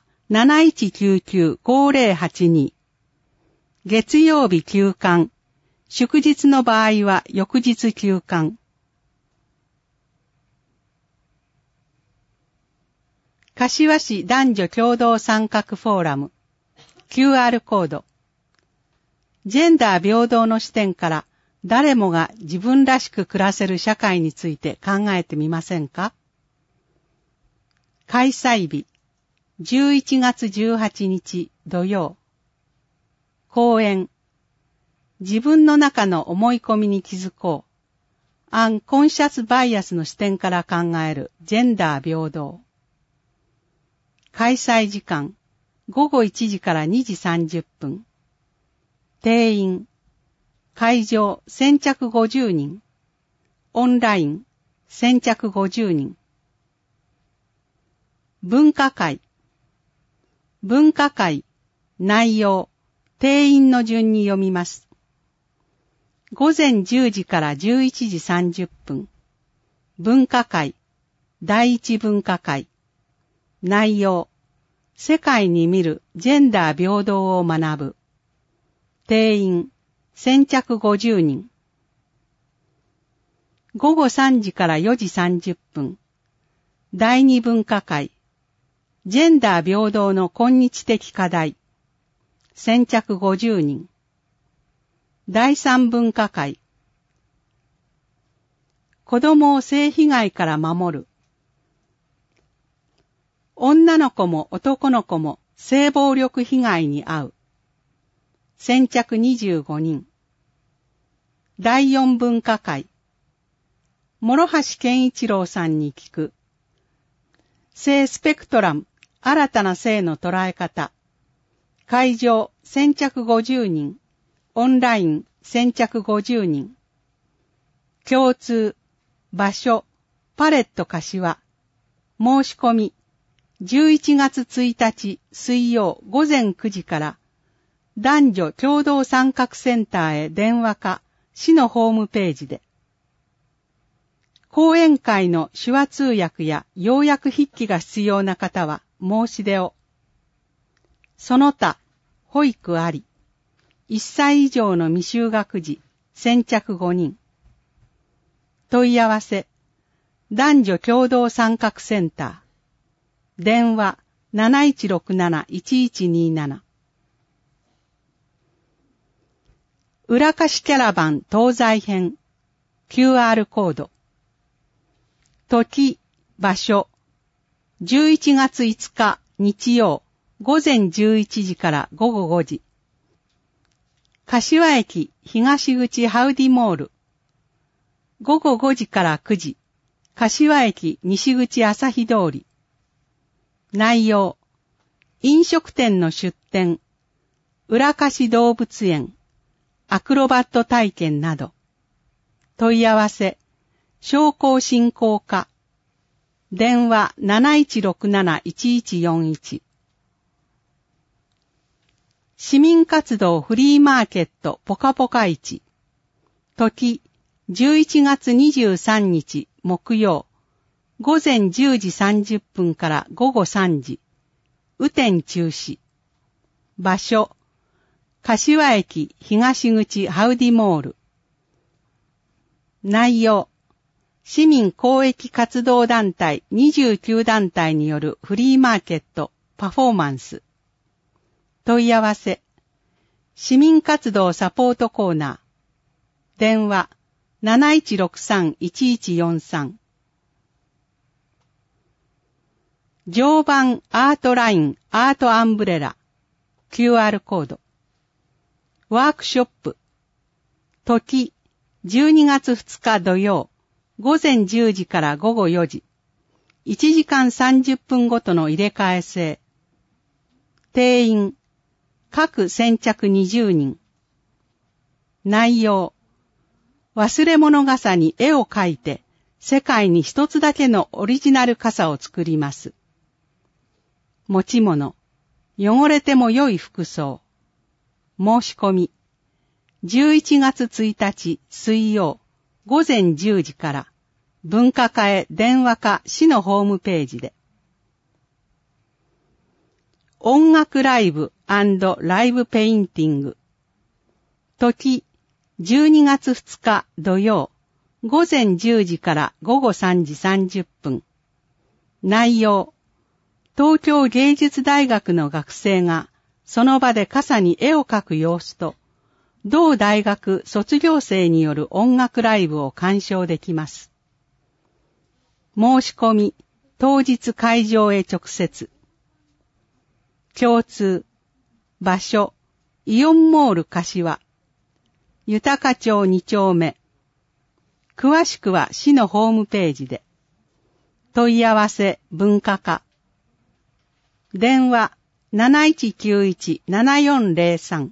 7199-5082。月曜日休館。祝日の場合は翌日休館。柏市男女共同参画フォーラム QR コード。ジェンダー平等の視点から誰もが自分らしく暮らせる社会について考えてみませんか？開催日11月18日土曜。講演、自分の中の思い込みに気づこう。アンコンシャスバイアスの視点から考えるジェンダー平等。開催時間、午後1時から2時30分。定員、会場先着50人。オンライン、先着50人。文化会。文化会、内容、定員の順に読みます。午前10時から11時30分。文化会、第一文化会。内容、世界に見るジェンダー平等を学ぶ。定員、先着50人。午後3時から4時30分。第二文化会、ジェンダー平等の今日的課題。先着50人。第三文化会、子供を性被害から守る。女の子も男の子も性暴力被害に遭う。先着25人。第四文化会、諸橋健一郎さんに聞く。性スペクトラム、新たな性の捉え方。会場先着50人。オンライン先着50人。共通、場所、パレット柏。申し込み、11月1日水曜午前9時から男女共同参画センターへ電話か市のホームページで。講演会の手話通訳や要約筆記が必要な方は申し出を。その他、保育あり。1歳以上の未就学児、先着5人。問い合わせ、男女共同参画センター。電話 7167-1127。浦貸キャラバン東西編 QR コード。時、場所。11月5日日曜午前11時から午後5時。柏駅東口ハウディモール。午後5時から9時。柏駅西口朝日通り。内容。飲食店の出店。浦貸動物園。アクロバット体験など。問い合わせ。商工振興課。電話 7167-1141。市民活動フリーマーケットポカポカ市。時、11月23日木曜、午前10時30分から午後3時。雨天中止。場所、柏駅東口ハウディモール。内容、市民公益活動団体29団体によるフリーマーケットパフォーマンス。問い合わせ。市民活動サポートコーナー。電話 7163-1143。常磐アートラインアートアンブレラ。QR コード。 ワークショップ。時、12月2日土曜、午前10時から午後4時。1時間30分ごとの入れ替え制。定員、各先着20人。内容、忘れ物傘に絵を描いて、世界に一つだけのオリジナル傘を作ります。持ち物、汚れても良い服装。申し込み、11月1日水曜午前10時から文化課へ電話か市のホームページで。音楽ライブ&ライブペインティング。時、12月2日土曜午前10時から午後3時30分。内容、東京芸術大学の学生がその場で傘に絵を描く様子と、同大学卒業生による音楽ライブを鑑賞できます。申し込み、当日会場へ直接。共通、場所、イオンモール柏、豊町2丁目。詳しくは市のホームページで。問い合わせ文化課。電話 7191-7403。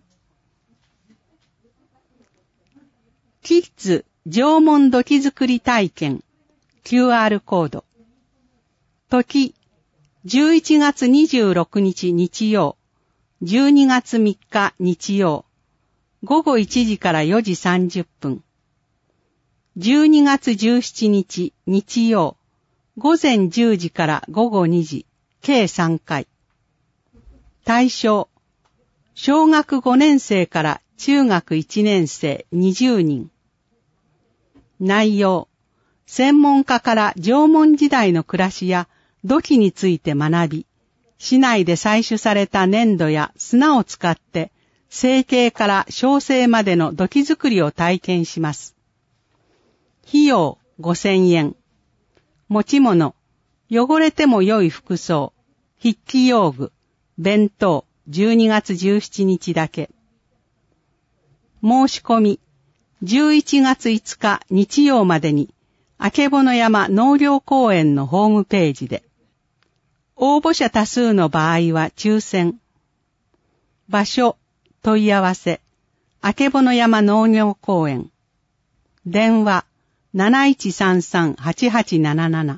キッズ縄文土器作り体験 QR コード。時、11月26日日曜、12月3日日曜、午後1時から4時30分。12月17日日曜、午前10時から午後2時、計3回。対象、小学5年生から中学1年生20人。内容、専門家から縄文時代の暮らしや土器について学び、市内で採取された粘土や砂を使って成形から焼成までの土器作りを体験します。費用5000円。持ち物、汚れても良い服装、筆記用具、弁当、12月17日だけ。申し込み、11月5日日曜までに、あけぼの山農業公園のホームページで。応募者多数の場合は抽選。場所、問い合わせ、あけぼの山農業公園。電話、7133-8877。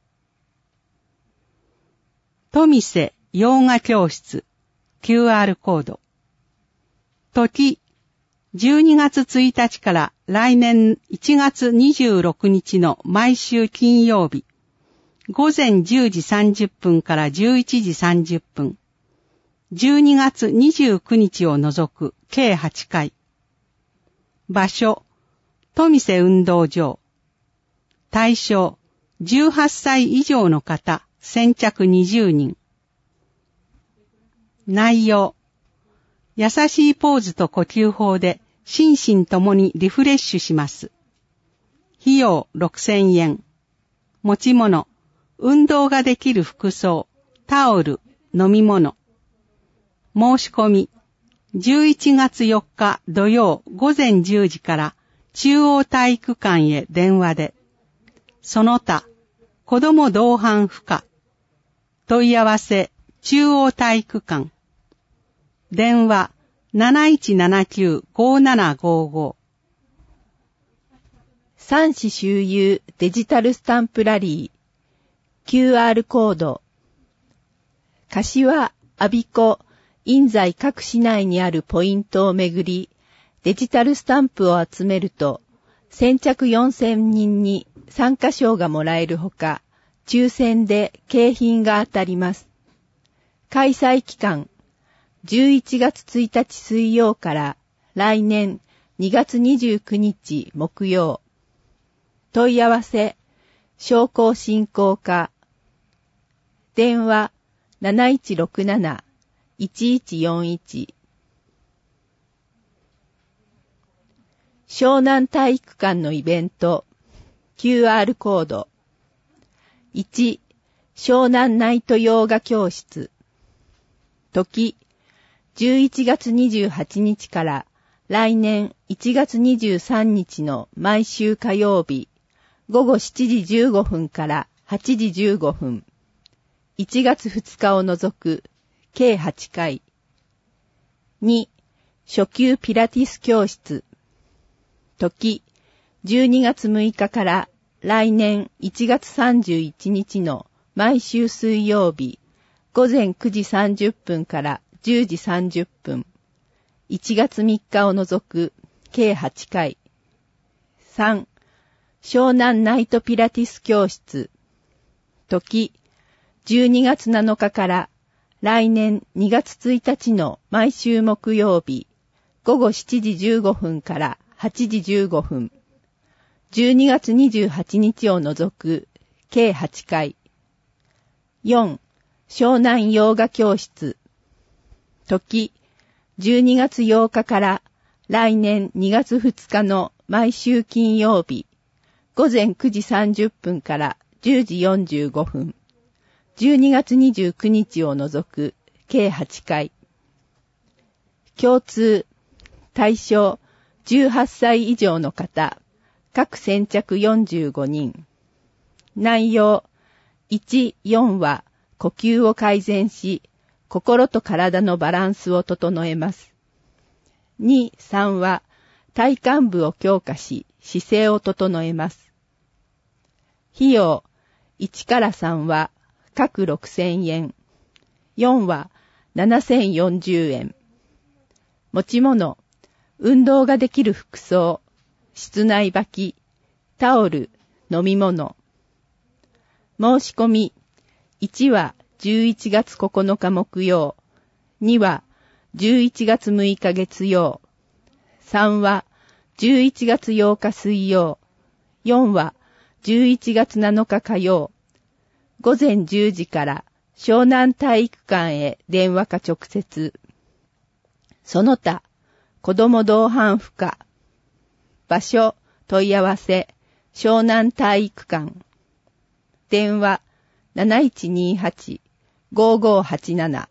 富瀬洋画教室 QR コード。時、12月1日から来年1月26日の毎週金曜日、午前10時30分から11時30分、12月29日を除く計8回。場所、富瀬運動場。対象、18歳以上の方、先着20人。内容、優しいポーズと呼吸法で心身ともにリフレッシュします。費用6000円。持ち物、運動ができる服装、タオル、飲み物。申し込み、11月4日土曜午前10時から中央体育館へ電話で。その他、子ども同伴不可。問い合わせ、中央体育館。電話、7179-5755。 三市周遊デジタルスタンプラリー。QR コード。柏、我孫子、印西各市内にあるポイントをめぐり、デジタルスタンプを集めると、先着4000人に参加賞がもらえるほか、抽選で景品が当たります。開催期間、11月1日水曜から来年2月29日木曜。問い合わせ、商工振興課。電話、7167-1141。湘南体育館のイベント QR コード。1、湘南ナイトヨーガ教室。時、11月28日から来年1月23日の毎週火曜日、午後7時15分から8時15分。1月2日を除く、計8回。2、初級ピラティス教室。時、12月6日から来年1月31日の毎週水曜日、午前9時30分から10時30分。1月3日を除く、計8回。3、湘南ナイトピラティス教室。時、12月7日から来年2月1日の毎週木曜日、午後7時15分から8時15分。12月28日を除く、計8回。4、湘南ヨーガ教室。時、12月8日から来年2月2日の毎週金曜日、午前9時30分から10時45分。12月29日を除く、計8回。共通、対象、18歳以上の方、各先着45人。内容、1、4は呼吸を改善し、心と体のバランスを整えます。2、3は体幹部を強化し、姿勢を整えます。費用、1から3は各6000円。4は7040円。持ち物、運動ができる服装、室内履き、タオル、飲み物。申し込み、1は11月9日木曜、2は11月6日月曜、3は11月8日水曜、4は11月7日火曜、午前10時から湘南体育館へ電話か直接。その他、子供同伴不可。場所、問い合わせ、湘南体育館。電話、7128-5587。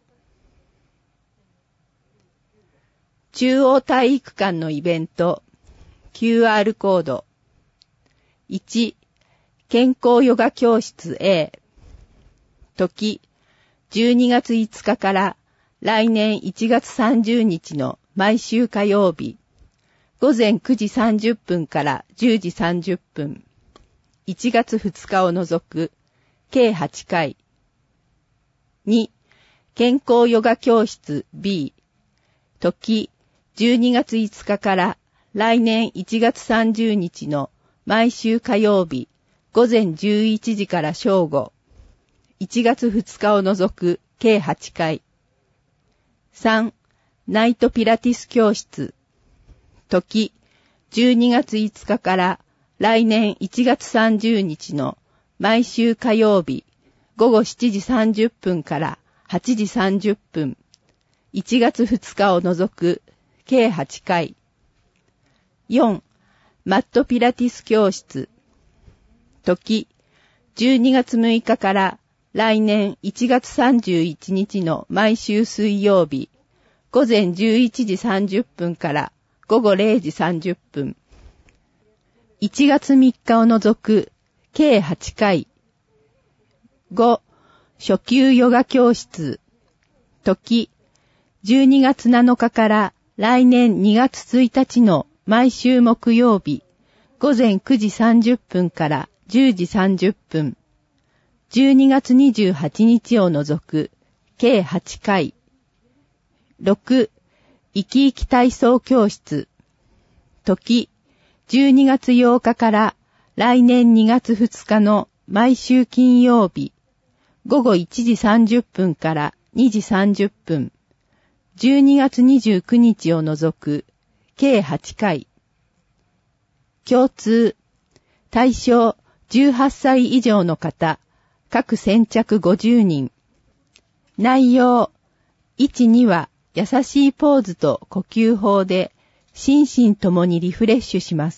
中央体育館のイベント、QR コード。1、健康ヨガ教室 A。時、12月5日から来年1月30日の毎週火曜日、午前9時30分から10時30分。1月2日を除く、計8回。2、健康ヨガ教室 B。時、12月5日から来年1月30日の毎週火曜日、午前11時から正午。1月2日を除く、計8回。3、ナイトピラティス教室。時、12月5日から来年1月30日の毎週火曜日、午後7時30分から8時30分。1月2日を除く、計8回。4、マットピラティス教室。時、12月6日から来年1月31日の毎週水曜日、午前11時30分から午後0時30分。1月3日を除く、計8回。5、初級ヨガ教室。時、12月7日から来年2月1日の毎週木曜日、午前9時30分から10時30分。12月28日を除く、計8回。6、生き生き体操教室。時、12月8日から来年2月2日の毎週金曜日、午後1時30分から2時30分。12月29日を除く、計8回。共通、対象18歳以上の方、各先着50人。内容、1、2は優しいポーズと呼吸法で心身ともにリフレッシュします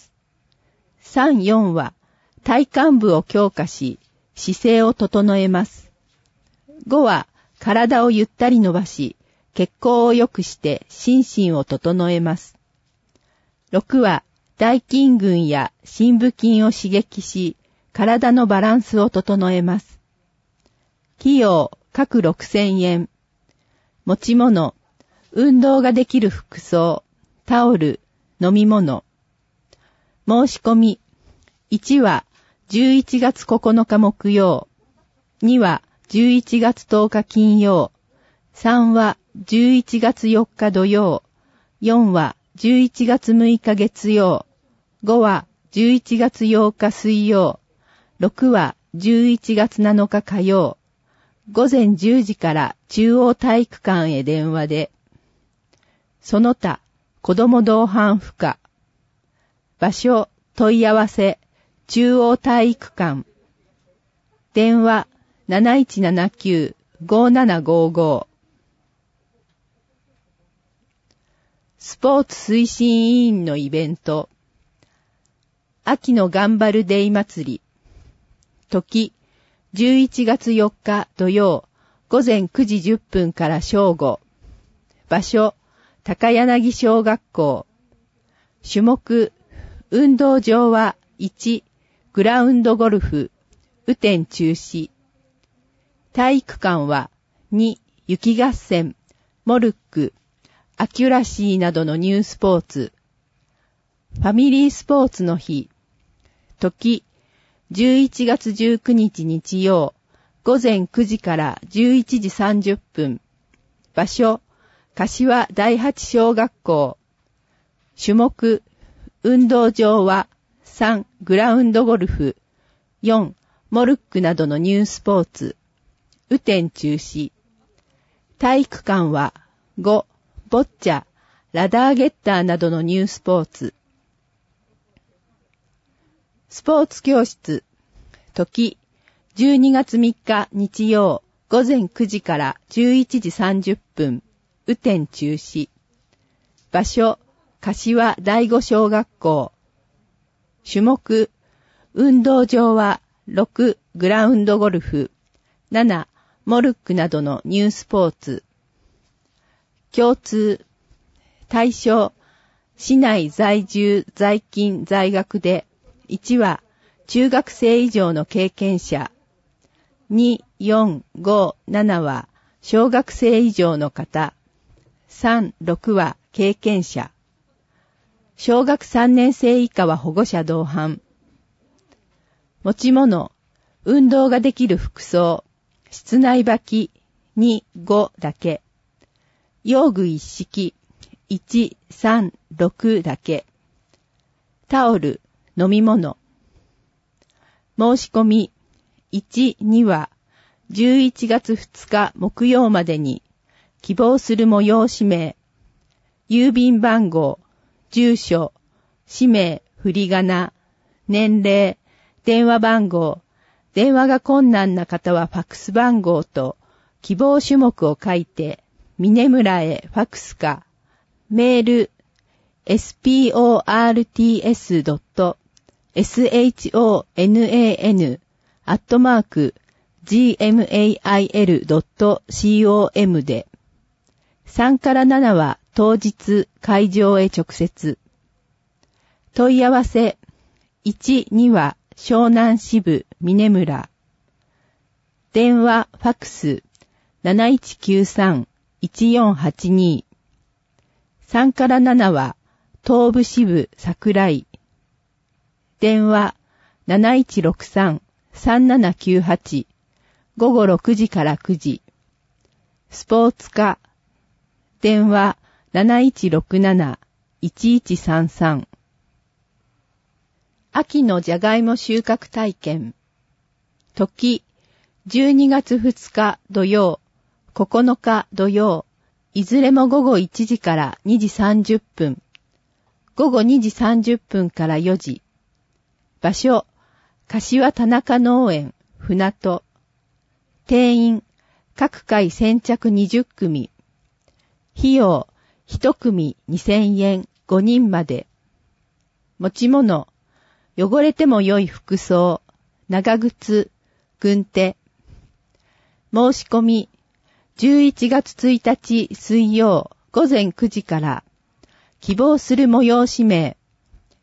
。3、4は体幹部を強化し姿勢を整えます。5は体をゆったり伸ばし血行を良くして心身を整えます。 6は大筋群や深部筋を刺激し、体のバランスを整えます。費用各6000円。持ち物、運動ができる服装、タオル、飲み物。申し込み、1は11月9日木曜、2は11月10日金曜、3は11月4日土曜、4は11月6日月曜、5は11月8日水曜、6は11月7日火曜、午前10時から中央体育館へ電話で、その他、子ども同伴不可。場所、問い合わせ、中央体育館。電話、7179-5755。スポーツ推進委員のイベント。秋の頑張るデイ祭り。時、11月4日土曜、午前9時10分から正午。場所、高柳小学校。種目、運動場は1、グラウンドゴルフ、雨天中止。体育館は2、雪合戦、モルック、アキュラシーなどのニュースポーツ。ファミリースポーツの日。時、11月19日日曜、午前9時から11時30分。場所、柏第八小学校。種目、運動場は3、グラウンドゴルフ、4、モルックなどのニュースポーツ。雨天中止。体育館は5、ボッチャ、ラダーゲッターなどのニュースポーツ。スポーツ教室。時、12月3日日曜、午前9時から11時30分。雨天中止。場所、柏第五小学校。種目、運動場は6、グラウンドゴルフ、7、モルックなどのニュースポーツ。共通、対象、市内在住在勤在学で、1は中学生以上の経験者、2、4、5、7は小学生以上の方、3、6は経験者。小学3年生以下は保護者同伴。持ち物、運動ができる服装、室内履き、2、5だけ。用具一式、1、3、6だけ。タオル、飲み物。申し込み、1、2は、11月2日木曜までに、希望する催し名、郵便番号、住所、氏名、振り仮名、年齢、電話番号、電話が困難な方はファックス番号と希望種目を書いて、峰村へファックスか、メール、sportshonAN@gmail.com で、3から7は当日会場へ直接。問い合わせ、1、2は湘南支部峰村。電話、ファックス、7193-1482。3から7は東部支部桜井。電話、7163-3798。午後6時から9時。スポーツ課。電話、7167-1133。秋のじゃがいも収穫体験。時、12月2日土曜、9日土曜、いずれも午後1時から2時30分。午後2時30分から4時。場所、柏田中農園、船戸。定員、各回先着20組。費用、1組2000円、5人まで。持ち物、汚れても良い服装、長靴、軍手。申し込み、11月1日水曜午前9時から、希望する催し名、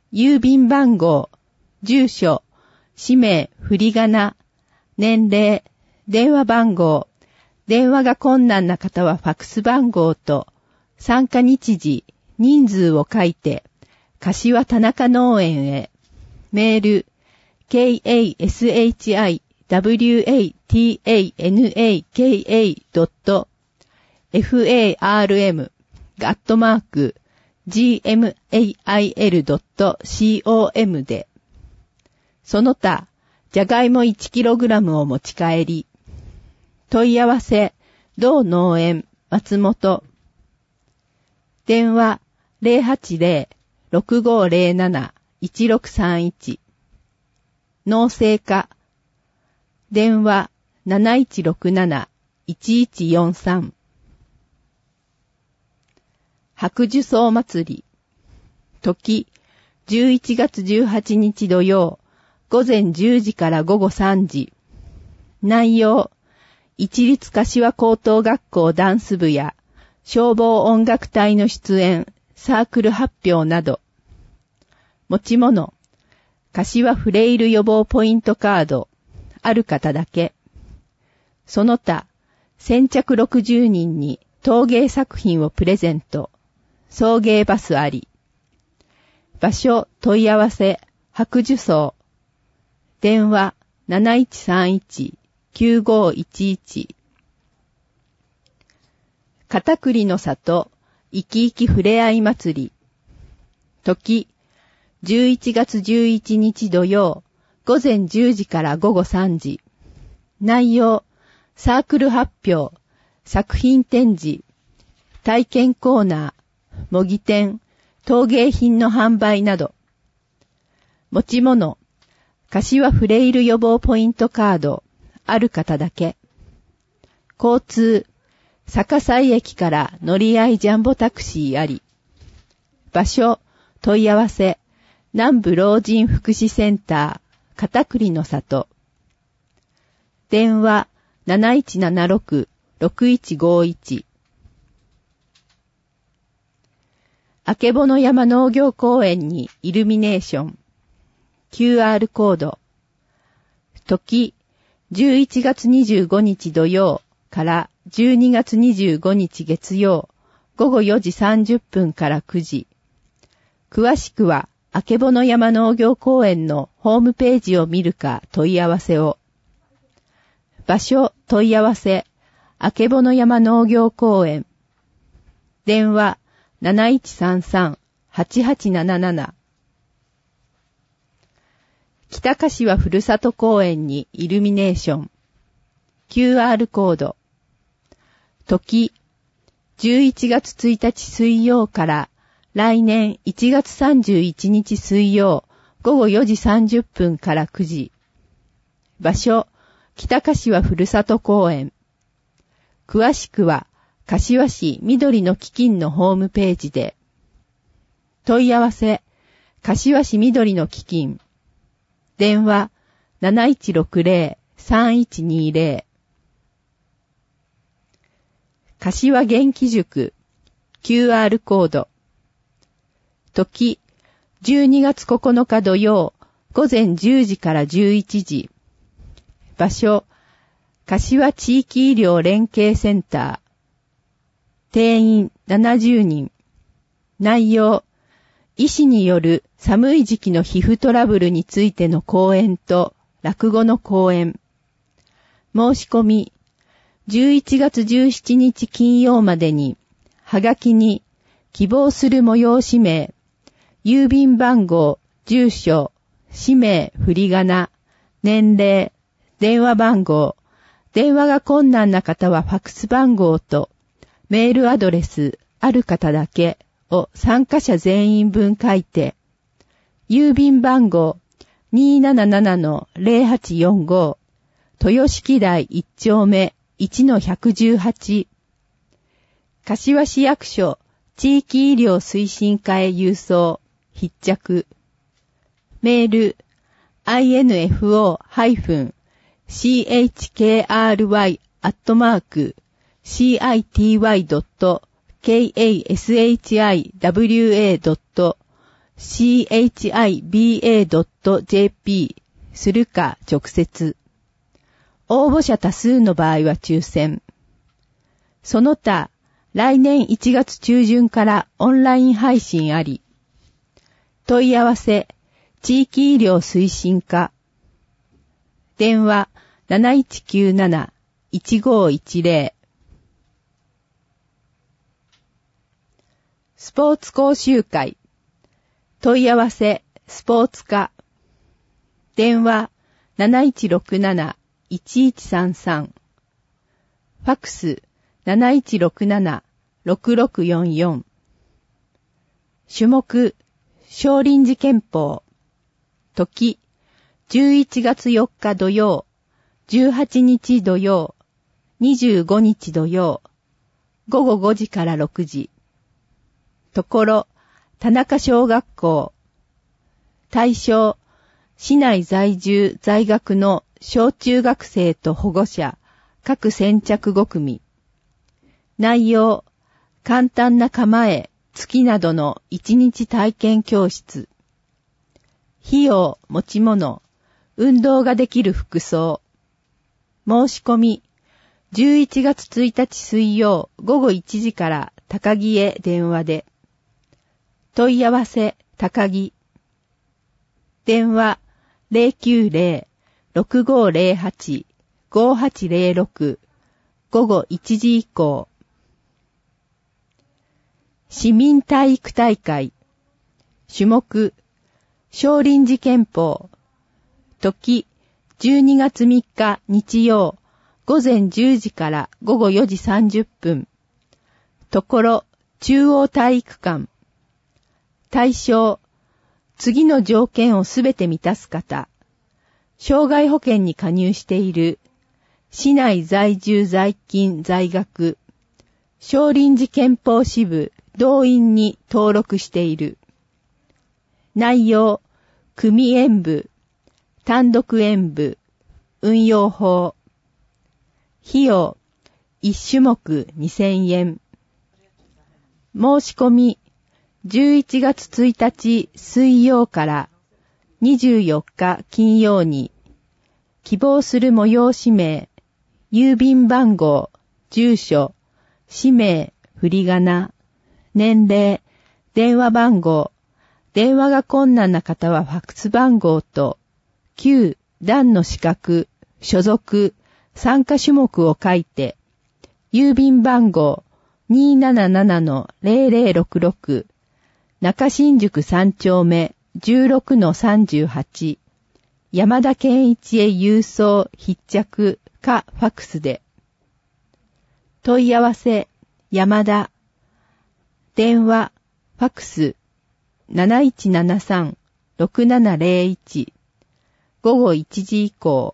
郵便番号、住所、氏名、振り仮名、年齢、電話番号、電話が困難な方はファクス番号と、参加日時、人数を書いて、柏田中農園へ、メール、kashiwatanaka.gmail.com で、その他、じゃがいも 1kg を持ち帰り、問い合わせ、同農園、松本。電話、080-6507-1631。農政課。電話、7167-1143。白寿草祭り。時、11月18日土曜、午前10時から午後3時。内容、一律柏高等学校ダンス部や消防音楽隊の出演、サークル発表など。持ち物、柏フレイル予防ポイントカード、ある方だけ。その他、先着60人に陶芸作品をプレゼント。送迎バスあり。場所、問い合わせ、白寿草。電話、7131-9511。片栗の里、いきいきふれあい祭り。時、11月11日土曜、午前10時から午後3時。内容、サークル発表、作品展示、体験コーナー、模擬店、陶芸品の販売など。持ち物、柏フレイル予防ポイントカード、ある方だけ。交通、坂西駅から乗り合いジャンボタクシーあり。場所、問い合わせ、南部老人福祉センター、片栗の里。電話、7176-6151。あけぼの山農業公園にイルミネーション。QR コード。時、11月25日土曜から12月25日月曜、午後4時30分から9時。詳しくは、あけぼの山農業公園のホームページを見るか問い合わせを。場所、問い合わせ、あけぼの山農業公園。電話、7133-8877。北柏ふるさと公園にイルミネーション。QR コード。時、11月1日水曜から来年1月31日水曜午後4時30分から9時。場所、北柏ふるさと公園。詳しくは、柏市緑の基金のホームページで。問い合わせ、柏市緑の基金。電話、7160-3120。柏元気塾。QR コード。時、12月9日土曜、午前10時から11時。場所、柏地域医療連携センター。定員70人。内容、医師による寒い時期の皮膚トラブルについての講演と落語の講演。申し込み、11月17日金曜までに、はがきに希望する催し名、郵便番号、住所、氏名、振り仮名、年齢、電話番号、電話が困難な方はファクス番号と、メールアドレス、ある方だけを参加者全員分書いて、郵便番号 277-0845 豊敷台1丁目 1-118 柏市役所地域医療推進課へ郵送必着。メール info-chkry@city.kashiwa.co.jp chiba.jp するか直接。応募者多数の場合は抽選。その他、来年1月中旬からオンライン配信あり。問い合わせ、地域医療推進課。電話 7197-1510。スポーツ講習会。問い合わせ、スポーツ課。電話 7167-1133。ファクス 7167-6644。種目、少林寺拳法。時、11月4日土曜、18日土曜、25日土曜、午後5時から6時。ところ、田中小学校。対象、市内在住在学の小中学生と保護者、各先着5組。内容、簡単な構え、突きなどの1日体験教室。費用、持ち物、運動ができる服装。申し込み、11月1日水曜午後1時から高木へ電話で。問い合わせ、高木。電話、090-6508-5806、午後1時以降。市民体育大会。種目、少林寺拳法。時、12月3日日曜、午前10時から午後4時30分。ところ、中央体育館。対象、次の条件をすべて満たす方。障害保険に加入している、市内在住在勤在学、少林寺拳法支部動員に登録している。内容、組演舞、単独演舞、運用法。費用、1種目2000円。申し込み、11月1日水曜から24日金曜に、希望する催し名、郵便番号、住所、氏名、振り仮名、年齢、電話番号、電話が困難な方はファックス番号と、旧段の資格、所属、参加種目を書いて、郵便番号 277-0066、中新宿3丁目 16-38、山田健一へ郵送必着かファックスで。問い合わせ、山田。電話、ファックス、7173-6701。午後1時以降。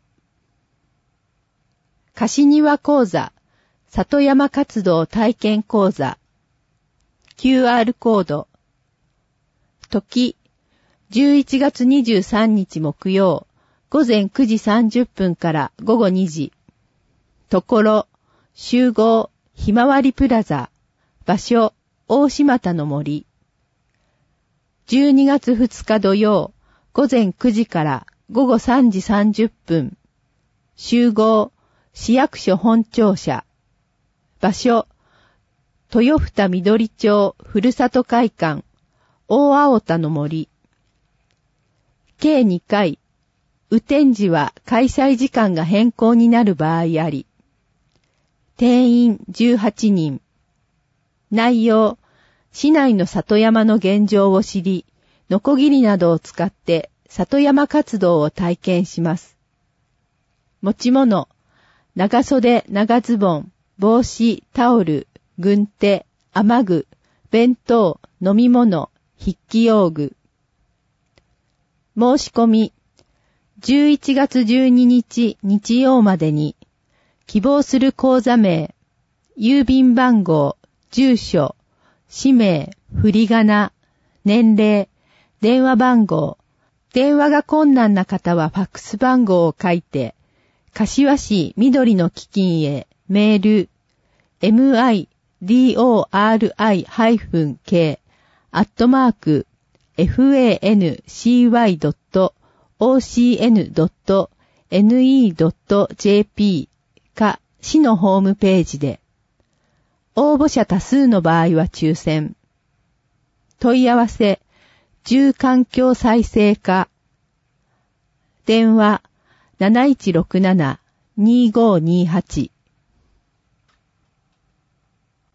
柏庭講座、里山活動体験講座。QR コード。時、11月23日木曜、午前9時30分から午後2時。ところ、集合、ひまわりプラザ。場所、大島田の森。12月2日土曜、午前9時から午後3時30分。集合、市役所本庁舎。場所、豊二緑町ふるさと会館、大青田の森。計2回、雨天時は開催時間が変更になる場合あり。定員18人。内容、市内の里山の現状を知り、ノコギリなどを使って里山活動を体験します。持ち物、長袖、長ズボン、帽子、タオル、軍手、雨具、弁当、飲み物、筆記用具。申し込み、11月12日日曜までに、希望する講座名、郵便番号、住所、氏名、振り仮名、年齢、電話番号、電話が困難な方はファックス番号を書いて、柏市緑の基金へメール、midori-k fan.ocn.ne.jp か市のホームページで。応募者多数の場合は抽選。問い合わせ、住環境再生課。電話、7167-2528